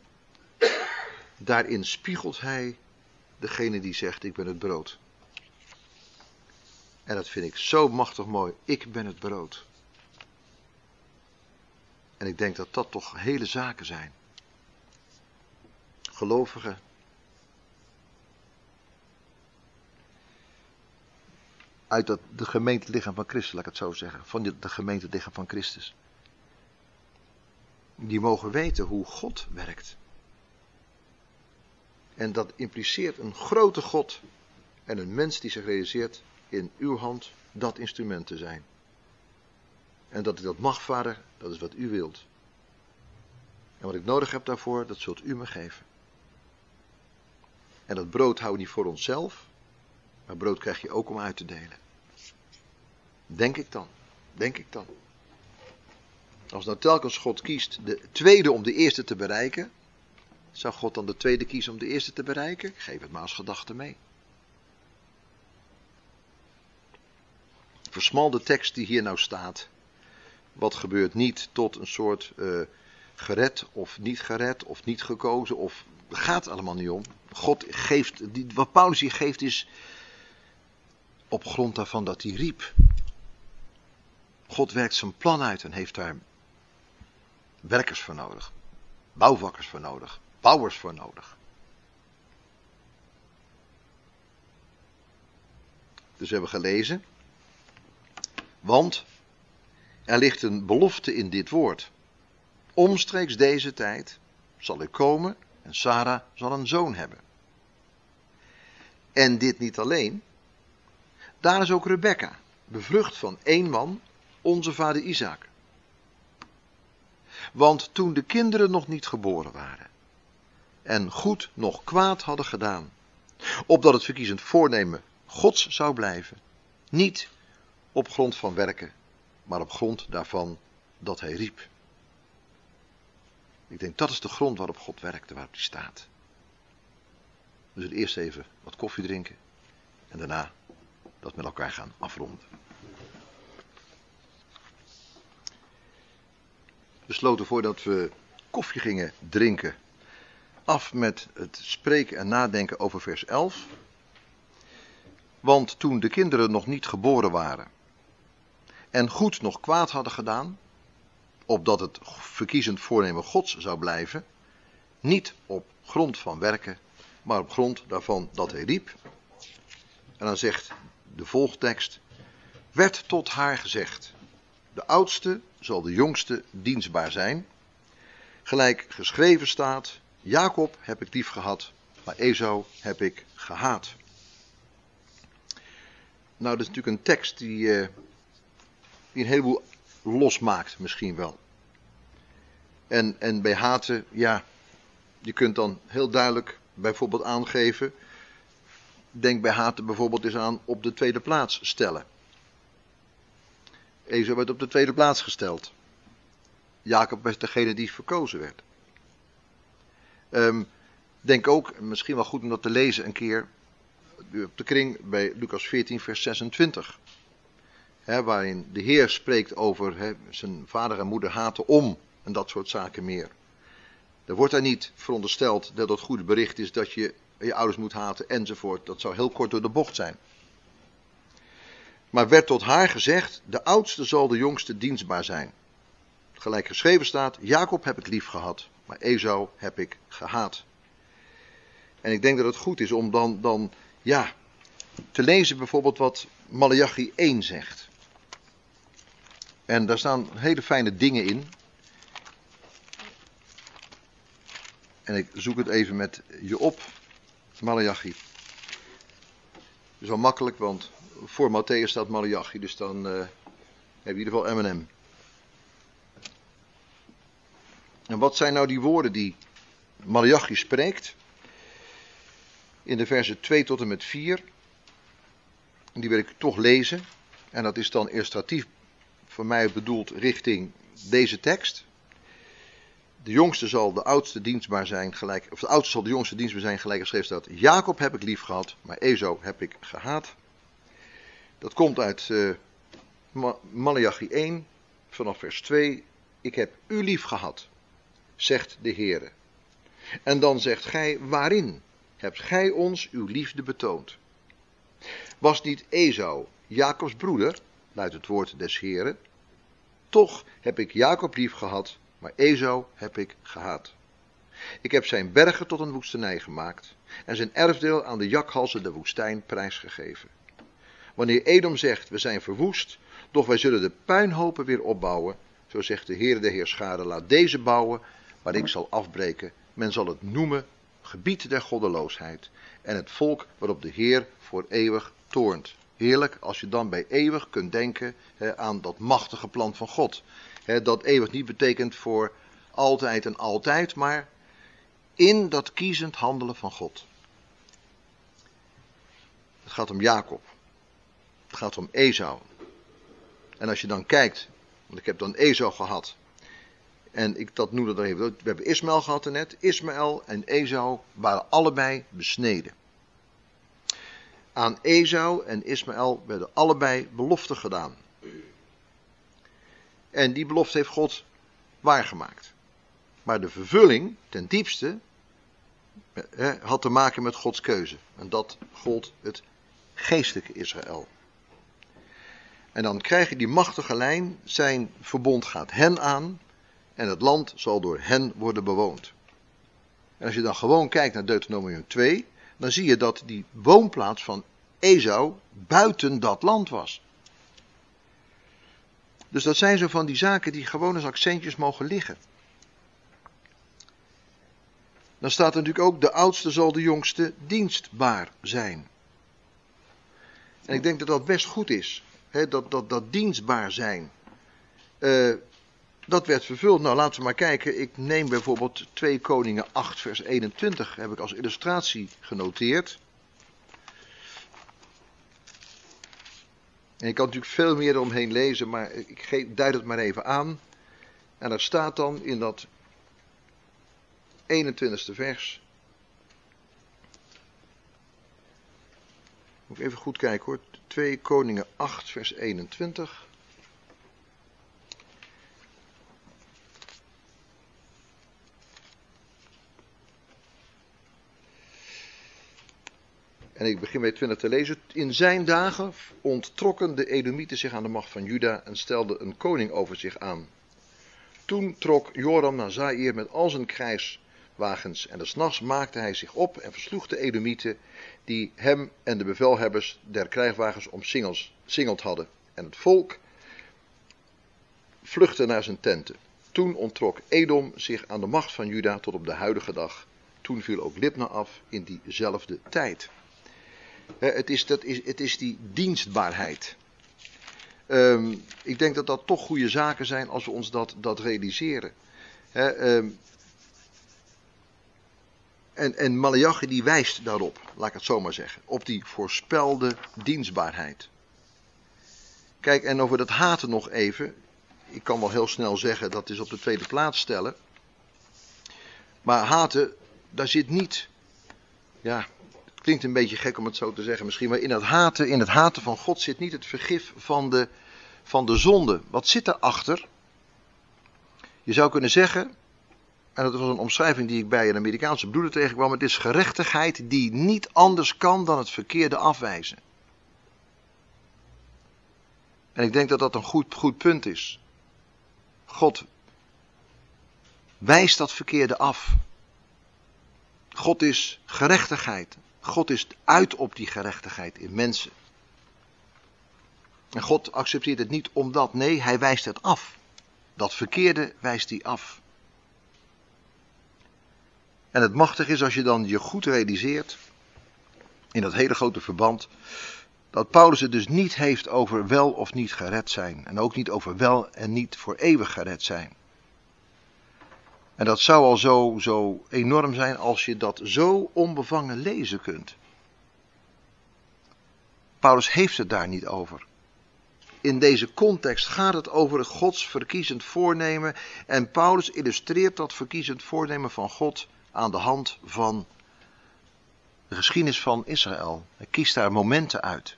Daarin spiegelt hij degene die zegt, ik ben het brood. En dat vind ik zo machtig mooi. Ik ben het brood. En ik denk dat dat toch hele zaken zijn. Gelovigen. Uit de gemeente lichaam van Christus, laat ik het zo zeggen. Van de gemeente lichaam van Christus. Die mogen weten hoe God werkt. En dat impliceert een grote God. En een mens die zich realiseert in uw hand dat instrument te zijn. En dat ik dat mag, Vader, dat is wat u wilt. En wat ik nodig heb daarvoor, dat zult u me geven. En dat brood hou niet voor onszelf, maar brood krijg je ook om uit te delen. Denk ik dan. Als nou telkens God kiest de tweede om de eerste te bereiken, zou God dan de tweede kiezen om de eerste te bereiken? Geef het maar als gedachte mee. Versmal de tekst die hier nou staat. Wat gebeurt niet tot een soort gered of niet gekozen of het gaat allemaal niet om. God geeft, wat Paulus hier geeft is op grond daarvan dat hij riep. God werkt zijn plan uit en heeft daar werkers voor nodig, bouwvakkers voor nodig, bouwers voor nodig. Dus we hebben gelezen, want er ligt een belofte in dit woord. Omstreeks deze tijd zal ik komen en Sarah zal een zoon hebben. En dit niet alleen. Daar is ook Rebekka, bevrucht van één man, onze vader Isaac. Want toen de kinderen nog niet geboren waren en goed nog kwaad hadden gedaan, opdat het verkiezend voornemen Gods zou blijven, niet op grond van werken, maar op grond daarvan dat hij riep. Ik denk dat is de grond waarop God werkte, waarop hij staat. We zullen eerst even wat koffie drinken en daarna dat met elkaar gaan afronden. We sloten voordat we koffie gingen drinken af met het spreken en nadenken over vers 11. Want toen de kinderen nog niet geboren waren en goed nog kwaad hadden gedaan, opdat het verkiezend voornemen Gods zou blijven, niet op grond van werken, maar op grond daarvan dat hij riep. En dan zegt de volgtekst, werd tot haar gezegd, de oudste zal de jongste dienstbaar zijn. Gelijk geschreven staat, Jacob heb ik lief gehad, maar Esau heb ik gehaat. Nou, dat is natuurlijk een tekst die een heleboel losmaakt misschien wel. En bij haten, ja, je kunt dan heel duidelijk bijvoorbeeld aangeven, denk bij haten bijvoorbeeld eens aan op de tweede plaats stellen. Esau werd op de tweede plaats gesteld. Jacob was degene die verkozen werd. Denk ook, misschien wel goed om dat te lezen een keer, op de kring bij Lucas 14 vers 26. Waarin de Heer spreekt over zijn vader en moeder haten om en dat soort zaken meer. Er wordt daar niet verondersteld dat het goede bericht is dat je je ouders moet haten enzovoort. Dat zou heel kort door de bocht zijn. Maar werd tot haar gezegd, de oudste zal de jongste dienstbaar zijn. Gelijk geschreven staat, Jacob heb ik lief gehad, maar Esau heb ik gehaat. En ik denk dat het goed is om dan te lezen bijvoorbeeld wat Maleachi 1 zegt. En daar staan hele fijne dingen in. En ik zoek het even met je op, Maleachi. Het is wel makkelijk, want voor Matthäus staat Maleachi, dus dan heb je in ieder geval M&M. En wat zijn nou die woorden die Maleachi spreekt? In de versen 2 tot en met 4. Die wil ik toch lezen. En dat is dan illustratief voor mij bedoeld richting deze tekst. De jongste zal de oudste dienstbaar zijn gelijk, of de oudste zal de jongste dienstbaar zijn gelijk geschreven staat. Jacob heb ik lief gehad, maar Esau heb ik gehaat. Dat komt uit Maleachi 1 vanaf vers 2. Ik heb u lief gehad, zegt de Heere. En dan zegt gij, waarin hebt gij ons uw liefde betoond? Was niet Esau Jacobs broeder, luidt het woord des Heeren? Toch heb ik Jacob lief gehad, maar Esau heb ik gehaat. Ik heb zijn bergen tot een woestenij gemaakt en zijn erfdeel aan de jakhalzen der woestijn prijsgegeven. Wanneer Edom zegt, we zijn verwoest, doch wij zullen de puinhopen weer opbouwen, zo zegt de Heer, de Heerscharen, laat deze bouwen, waar ik zal afbreken. Men zal het noemen gebied der goddeloosheid en het volk waarop de Heer voor eeuwig toornt. Heerlijk als je dan bij eeuwig kunt denken aan dat machtige plan van God. Dat eeuwig niet betekent voor altijd en altijd, maar in dat kiezend handelen van God. Het gaat om Jacob. Het gaat om Esau. En als je dan kijkt, want ik heb dan Esau gehad. En dat noemde dan even. We hebben Ismaël gehad net. Ismaël en Esau waren allebei besneden. Aan Esau en Ismaël werden allebei beloften gedaan. En die belofte heeft God waargemaakt. Maar de vervulling, ten diepste, had te maken met Gods keuze. En dat gold het geestelijke Israël. En dan krijg je die machtige lijn, zijn verbond gaat hen aan en het land zal door hen worden bewoond. En als je dan gewoon kijkt naar Deuteronomium 2, dan zie je dat die woonplaats van Esau buiten dat land was. Dus dat zijn zo van die zaken die gewoon als accentjes mogen liggen. Dan staat er natuurlijk ook, de oudste zal de jongste dienstbaar zijn. En ik denk dat dat best goed is. Dat dienstbaar zijn. Dat werd vervuld. Nou, laten we maar kijken. Ik neem bijvoorbeeld 2 Koningen 8 vers 21. Heb ik als illustratie genoteerd. En ik kan natuurlijk veel meer eromheen lezen, maar ik duid het maar even aan. En daar staat dan in dat 21ste vers. Moet ik even goed kijken hoor. 2 Koningen 8 vers 21. En ik begin bij 20 te lezen. In zijn dagen onttrokken de Edomieten zich aan de macht van Juda en stelden een koning over zich aan. Toen trok Joram naar Zaïr met al zijn krijgswagens en 's nachts maakte hij zich op en versloeg de Edomieten die hem en de bevelhebbers der krijgswagens omsingeld hadden. En het volk vluchtte naar zijn tenten. Toen onttrok Edom zich aan de macht van Juda tot op de huidige dag. Toen viel ook Libna af in diezelfde tijd. Het is die dienstbaarheid. Ik denk dat dat toch goede zaken zijn als we ons dat realiseren. En Maleachi die wijst daarop, laat ik het zo maar zeggen. Op die voorspelde dienstbaarheid. Kijk, en over dat haten nog even. Ik kan wel heel snel zeggen, dat is op de tweede plaats stellen. Maar haten, daar zit niet... Ja, het klinkt een beetje gek om het zo te zeggen misschien. Maar in het haten van God zit niet het vergif van de zonde. Wat zit daarachter? Je zou kunnen zeggen... En dat was een omschrijving die ik bij een Amerikaanse broeder tegenkwam. Het is gerechtigheid die niet anders kan dan het verkeerde afwijzen. En ik denk dat dat een goed punt is. God wijst dat verkeerde af. God is gerechtigheid. God is uit op die gerechtigheid in mensen. En God accepteert het niet omdat, nee, hij wijst het af. Dat verkeerde wijst hij af. En het machtige is als je dan je goed realiseert, in dat hele grote verband, dat Paulus het dus niet heeft over wel of niet gered zijn. En ook niet over wel en niet voor eeuwig gered zijn. En dat zou al zo enorm zijn als je dat zo onbevangen lezen kunt. Paulus heeft het daar niet over. In deze context gaat het over Gods verkiezend voornemen. En Paulus illustreert dat verkiezend voornemen van God aan de hand van de geschiedenis van Israël. Hij kiest daar momenten uit.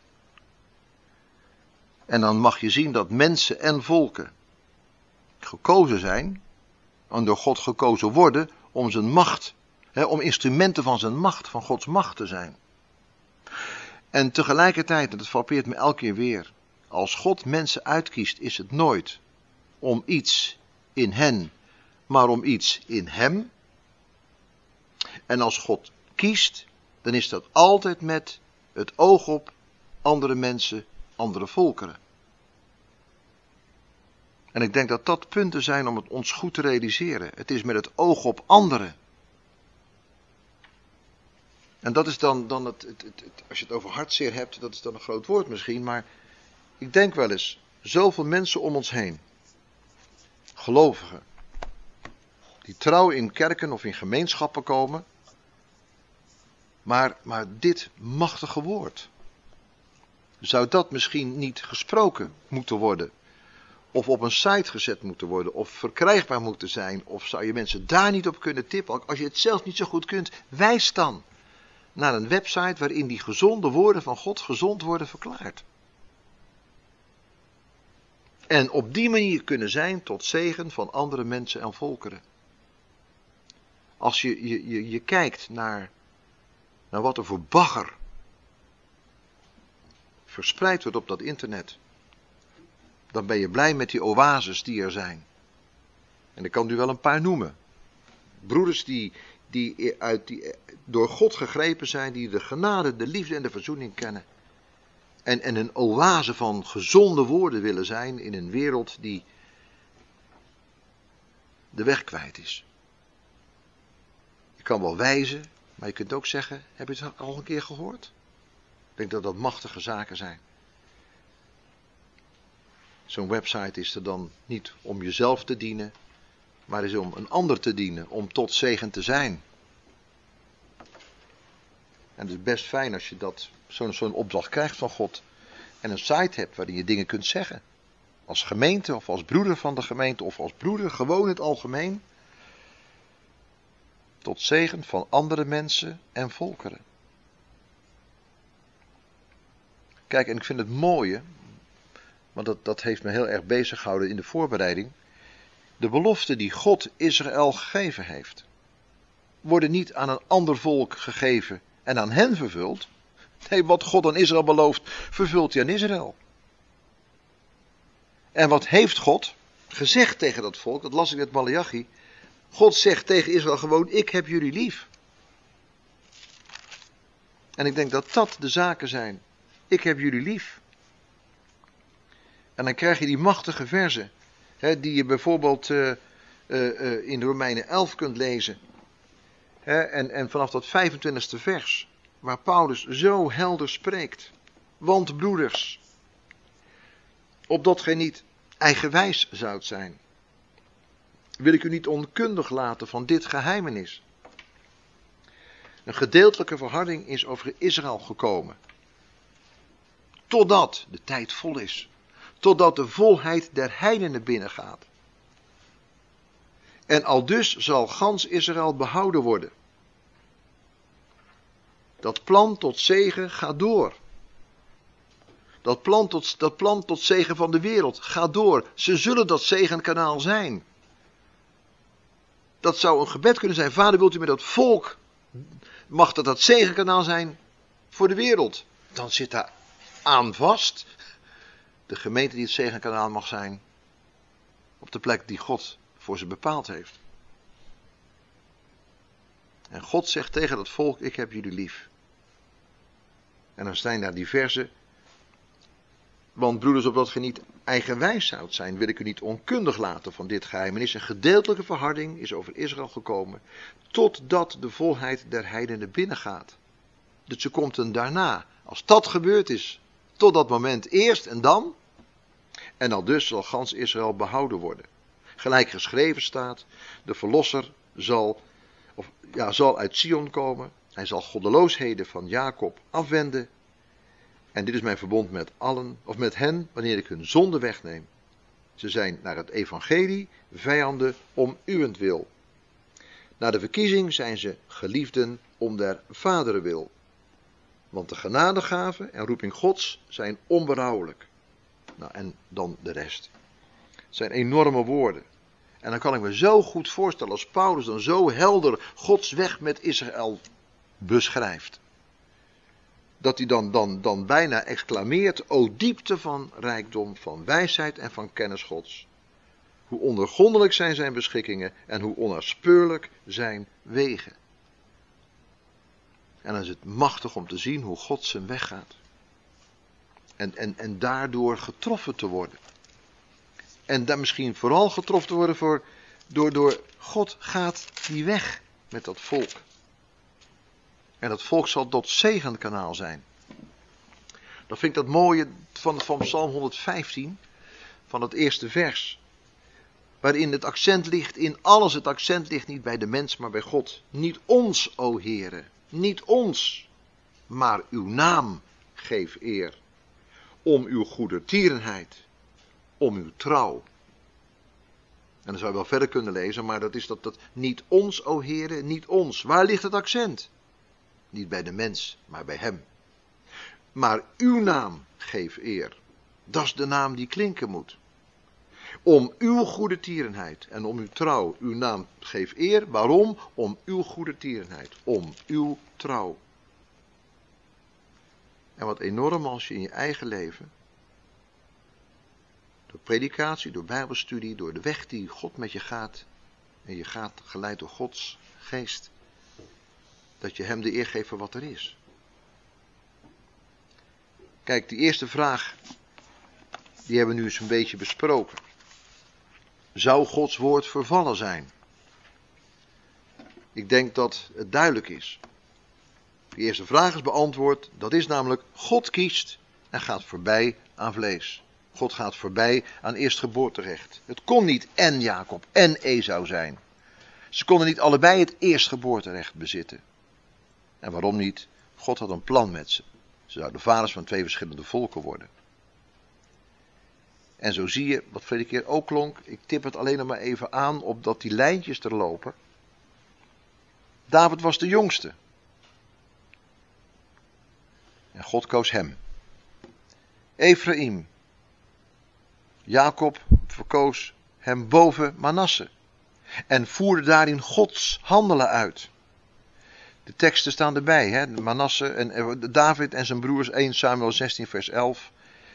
En dan mag je zien dat mensen en volken gekozen zijn, en door God gekozen worden om zijn macht, om instrumenten van zijn macht, van Gods macht te zijn. En tegelijkertijd, en dat frappeert me elke keer weer, als God mensen uitkiest, is het nooit om iets in hen, maar om iets in hem. En als God kiest, dan is dat altijd met het oog op andere mensen, andere volkeren. En ik denk dat dat punten zijn om het ons goed te realiseren. Het is met het oog op anderen. En dat is dan als je het over hartzeer hebt, dat is dan een groot woord misschien, maar ik denk wel eens, zoveel mensen om ons heen, gelovigen, die trouw in kerken of in gemeenschappen komen, maar dit machtige woord, zou dat misschien niet gesproken moeten worden? Of op een site gezet moeten worden, of verkrijgbaar moeten zijn, of zou je mensen daar niet op kunnen tippen? Als je het zelf niet zo goed kunt, wijs dan naar een website waarin die gezonde woorden van God gezond worden verklaard. En op die manier kunnen zijn tot zegen van andere mensen en volkeren. Als je kijkt naar wat er voor bagger verspreid wordt op dat internet, dan ben je blij met die oases die er zijn. En ik kan u wel een paar noemen. Broeders die door God gegrepen zijn, die de genade, de liefde en de verzoening kennen. En een oase van gezonde woorden willen zijn in een wereld die de weg kwijt is. Je kan wel wijzen, maar je kunt ook zeggen, heb je het al een keer gehoord? Ik denk dat dat machtige zaken zijn. Zo'n website is er dan niet om jezelf te dienen, maar is om een ander te dienen, om tot zegen te zijn. En het is best fijn als je zo'n opdracht krijgt van God en een site hebt waarin je dingen kunt zeggen. Als gemeente of als broeder van de gemeente of als broeder gewoon in het algemeen. Tot zegen van andere mensen en volkeren. Kijk, en ik vind het mooie, want dat heeft me heel erg bezig gehouden in de voorbereiding. De beloften die God Israël gegeven heeft, worden niet aan een ander volk gegeven en aan hen vervuld. Nee, wat God aan Israël belooft, vervult hij aan Israël. En wat heeft God gezegd tegen dat volk? Dat las ik uit Maleachi. God zegt tegen Israël gewoon, ik heb jullie lief. En ik denk dat dat de zaken zijn. Ik heb jullie lief. En dan krijg je die machtige verzen, die je bijvoorbeeld in Romeinen 11 kunt lezen. En vanaf dat 25e vers, waar Paulus zo helder spreekt. Want broeders, opdat gij niet eigenwijs zoudt zijn, wil ik u niet onkundig laten van dit geheimenis. Een gedeeltelijke verharding is over Israël gekomen. Totdat de tijd vol is. Totdat de volheid der heidenen binnengaat. En aldus zal gans Israël behouden worden. Dat plan tot zegen gaat door. Dat plan tot zegen van de wereld gaat door. Ze zullen dat zegenkanaal zijn. Dat zou een gebed kunnen zijn. Vader, wilt u met dat volk, mag dat zegenkanaal zijn voor de wereld? Dan zit daar aan vast de gemeente die het zegenkanaal mag zijn op de plek die God voor ze bepaald heeft. En God zegt tegen dat volk, ik heb jullie lief. En dan zijn daar die verzen. Want broeders, opdat ge niet eigenwijs zoudt zijn, wil ik u niet onkundig laten van dit geheimenis. Een gedeeltelijke verharding is over Israël gekomen, totdat de volheid der heidenen binnengaat. Dus ze komt een daarna. Als dat gebeurd is, tot dat moment eerst en dan. En aldus zal gans Israël behouden worden. Gelijk geschreven staat, de verlosser zal uit Sion komen. Hij zal goddeloosheden van Jacob afwenden. En dit is mijn verbond met allen, of met hen, wanneer ik hun zonde wegneem. Ze zijn naar het evangelie vijanden om uwentwil. Na de verkiezing zijn ze geliefden om der vaderen wil. Want de genadegave en roeping Gods zijn onberouwelijk. Nou, en dan de rest. Het zijn enorme woorden. En dan kan ik me zo goed voorstellen als Paulus dan zo helder Gods weg met Israël beschrijft. Dat hij dan bijna exclameert, o diepte van rijkdom, van wijsheid en van kennis Gods. Hoe ondergrondelijk zijn zijn beschikkingen en hoe onnaspeurlijk zijn wegen. En dan is het machtig om te zien hoe God zijn weg gaat. En daardoor getroffen te worden. En dan misschien vooral getroffen te worden door God gaat die weg met dat volk. En het volk zal tot zegenkanaal zijn. Dan vind ik dat mooie van Psalm 115, van het eerste vers. Waarin het accent ligt in alles. Het accent ligt niet bij de mens, maar bij God. Niet ons, o Heere, niet ons, maar uw naam geef eer. Om uw goedertierenheid, om uw trouw. En dan zou je wel verder kunnen lezen, maar dat is dat niet ons, o Heere, niet ons. Waar ligt het accent? Niet bij de mens, maar bij hem. Maar uw naam geef eer. Dat is de naam die klinken moet. Om uw goedertierenheid en om uw trouw. Uw naam geef eer. Waarom? Om uw goedertierenheid. Om uw trouw. En wat enorm als je in je eigen leven, door predikatie, door bijbelstudie, door de weg die God met je gaat, en je gaat geleid door Gods geest, dat je hem de eer geeft voor wat er is. Kijk, die eerste vraag, die hebben we nu eens een beetje besproken. Zou Gods woord vervallen zijn? Ik denk dat het duidelijk is. De eerste vraag is beantwoord. Dat is namelijk, God kiest en gaat voorbij aan vlees. God gaat voorbij aan eerstgeboorterecht. Het kon niet en Jacob en Esau zijn. Ze konden niet allebei het eerstgeboorterecht bezitten. En waarom niet? God had een plan met ze. Ze zouden vaders van 2 verschillende volken worden. En zo zie je, wat vorige keer ook klonk, ik tip het alleen nog maar even aan, opdat die lijntjes er lopen. David was de jongste. En God koos hem. Efraïm. Jacob verkoos hem boven Manasse. En voerde daarin Gods handelen uit. De teksten staan erbij, hè? Manasse en David en zijn broers, 1 Samuel 16 vers 11.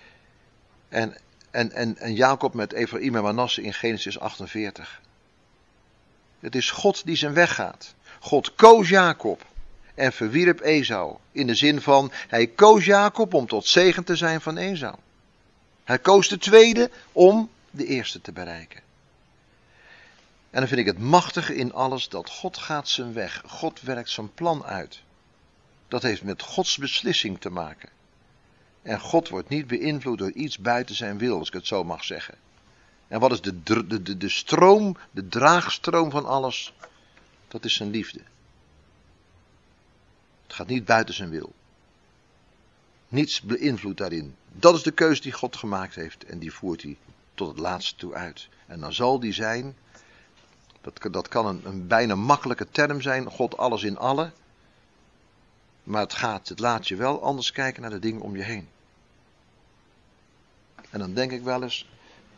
En Jacob met Efraïm en Manasse in Genesis 48. Het is God die zijn weg gaat. God koos Jacob en verwierp Esau. In de zin van, hij koos Jacob om tot zegen te zijn van Esau. Hij koos de tweede om de eerste te bereiken. En dan vind ik het machtige in alles dat God gaat zijn weg. God werkt zijn plan uit. Dat heeft met Gods beslissing te maken. En God wordt niet beïnvloed door iets buiten zijn wil, als ik het zo mag zeggen. En wat is de stroom, de draagstroom van alles? Dat is zijn liefde. Het gaat niet buiten zijn wil. Niets beïnvloedt daarin. Dat is de keuze die God gemaakt heeft en die voert hij tot het laatste toe uit. En dan zal die zijn, dat kan een bijna makkelijke term zijn, God alles in alle. Maar het laat je wel anders kijken naar de dingen om je heen. En dan denk ik wel eens,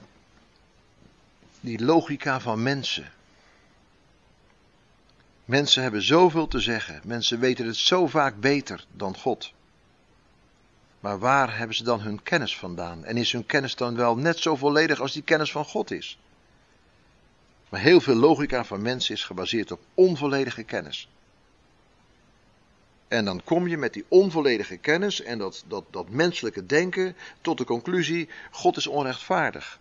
die logica van mensen. Mensen hebben zoveel te zeggen. Mensen weten het zo vaak beter dan God. Maar waar hebben ze dan hun kennis vandaan? En is hun kennis dan wel net zo volledig als die kennis van God is? Maar heel veel logica van mensen is gebaseerd op onvolledige kennis. En dan kom je met die onvolledige kennis en dat menselijke denken tot de conclusie, God is onrechtvaardig.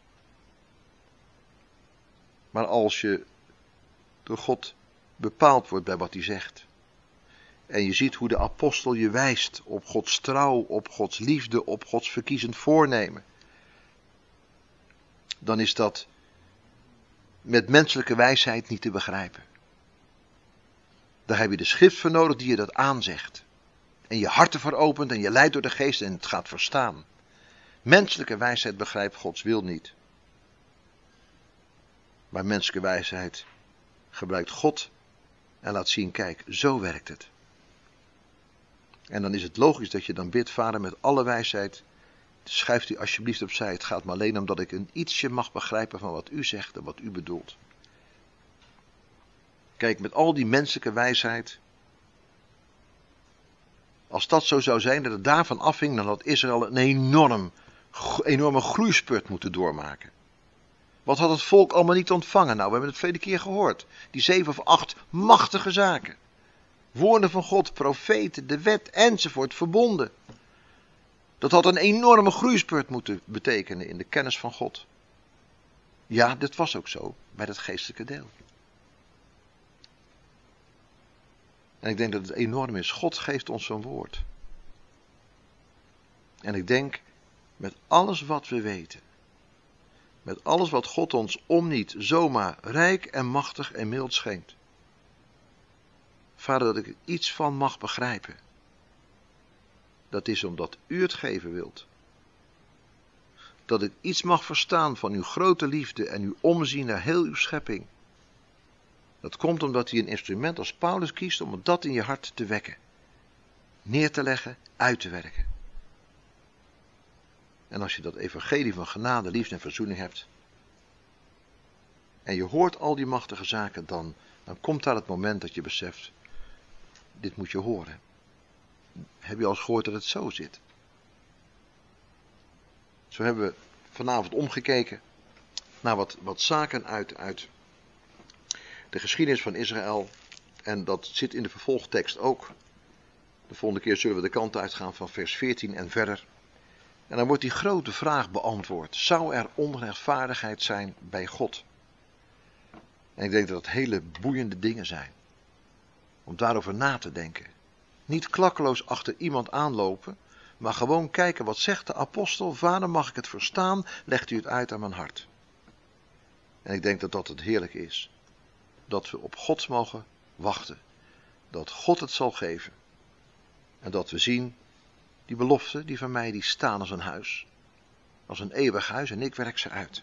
Maar als je door God bepaald wordt bij wat hij zegt. En je ziet hoe de apostel je wijst op Gods trouw, op Gods liefde, op Gods verkiezend voornemen. Dan is dat met menselijke wijsheid niet te begrijpen. Daar heb je de schrift voor nodig die je dat aanzegt. En je hart ervoor opent en je leidt door de geest en het gaat verstaan. Menselijke wijsheid begrijpt Gods wil niet. Maar menselijke wijsheid gebruikt God en laat zien, kijk, zo werkt het. En dan is het logisch dat je dan bidt, Vader, met alle wijsheid, schuift u alsjeblieft opzij. Het gaat me alleen om dat ik een ietsje mag begrijpen van wat u zegt en wat u bedoelt. Kijk, met al die menselijke wijsheid, als dat zo zou zijn dat het daarvan afhing, dan had Israël een enorme groeispurt moeten doormaken. Wat had het volk allemaal niet ontvangen? Nou, we hebben het vele keer gehoord. Die 7 of 8 machtige zaken. Woorden van God, profeten, de wet enzovoort, verbonden. Dat had een enorme groeispurt moeten betekenen in de kennis van God. Ja, dit was ook zo bij dat geestelijke deel. En ik denk dat het enorm is. God geeft ons zo'n woord. En ik denk, met alles wat we weten, met alles wat God ons om niet zomaar rijk en machtig en mild schenkt. Vader, dat ik er iets van mag begrijpen. Dat is omdat u het geven wilt. Dat ik iets mag verstaan van uw grote liefde en uw omzien naar heel uw schepping. Dat komt omdat hij een instrument als Paulus kiest om dat in je hart te wekken. Neer te leggen, uit te werken. En als je dat evangelie van genade, liefde en verzoening hebt. En je hoort al die machtige zaken, dan komt daar het moment dat je beseft. Dit moet je horen. Heb je al eens gehoord dat het zo zit? Zo hebben we vanavond omgekeken naar wat zaken uit de geschiedenis van Israël. En dat zit in de vervolgtekst ook. De volgende keer zullen we de kant uitgaan van vers 14 en verder. En dan wordt die grote vraag beantwoord. Zou er onrechtvaardigheid zijn bij God? En ik denk dat het hele boeiende dingen zijn. Om daarover na te denken. Niet klakkeloos achter iemand aanlopen, maar gewoon kijken wat zegt de apostel. Vader, mag ik het verstaan? Legt u het uit aan mijn hart. En ik denk dat dat het heerlijk is. Dat we op God mogen wachten. Dat God het zal geven. En dat we zien, die beloften, die van mij, die staan als een huis. Als een eeuwig huis en ik werk ze uit.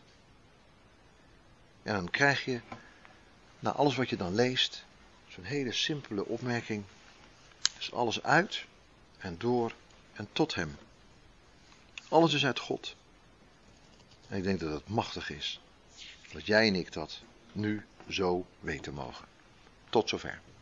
En dan krijg je, na alles wat je dan leest, zo'n hele simpele opmerking. Is alles uit en door en tot hem. Alles is uit God. En ik denk dat het machtig is. Dat jij en ik dat nu zo weten mogen. Tot zover.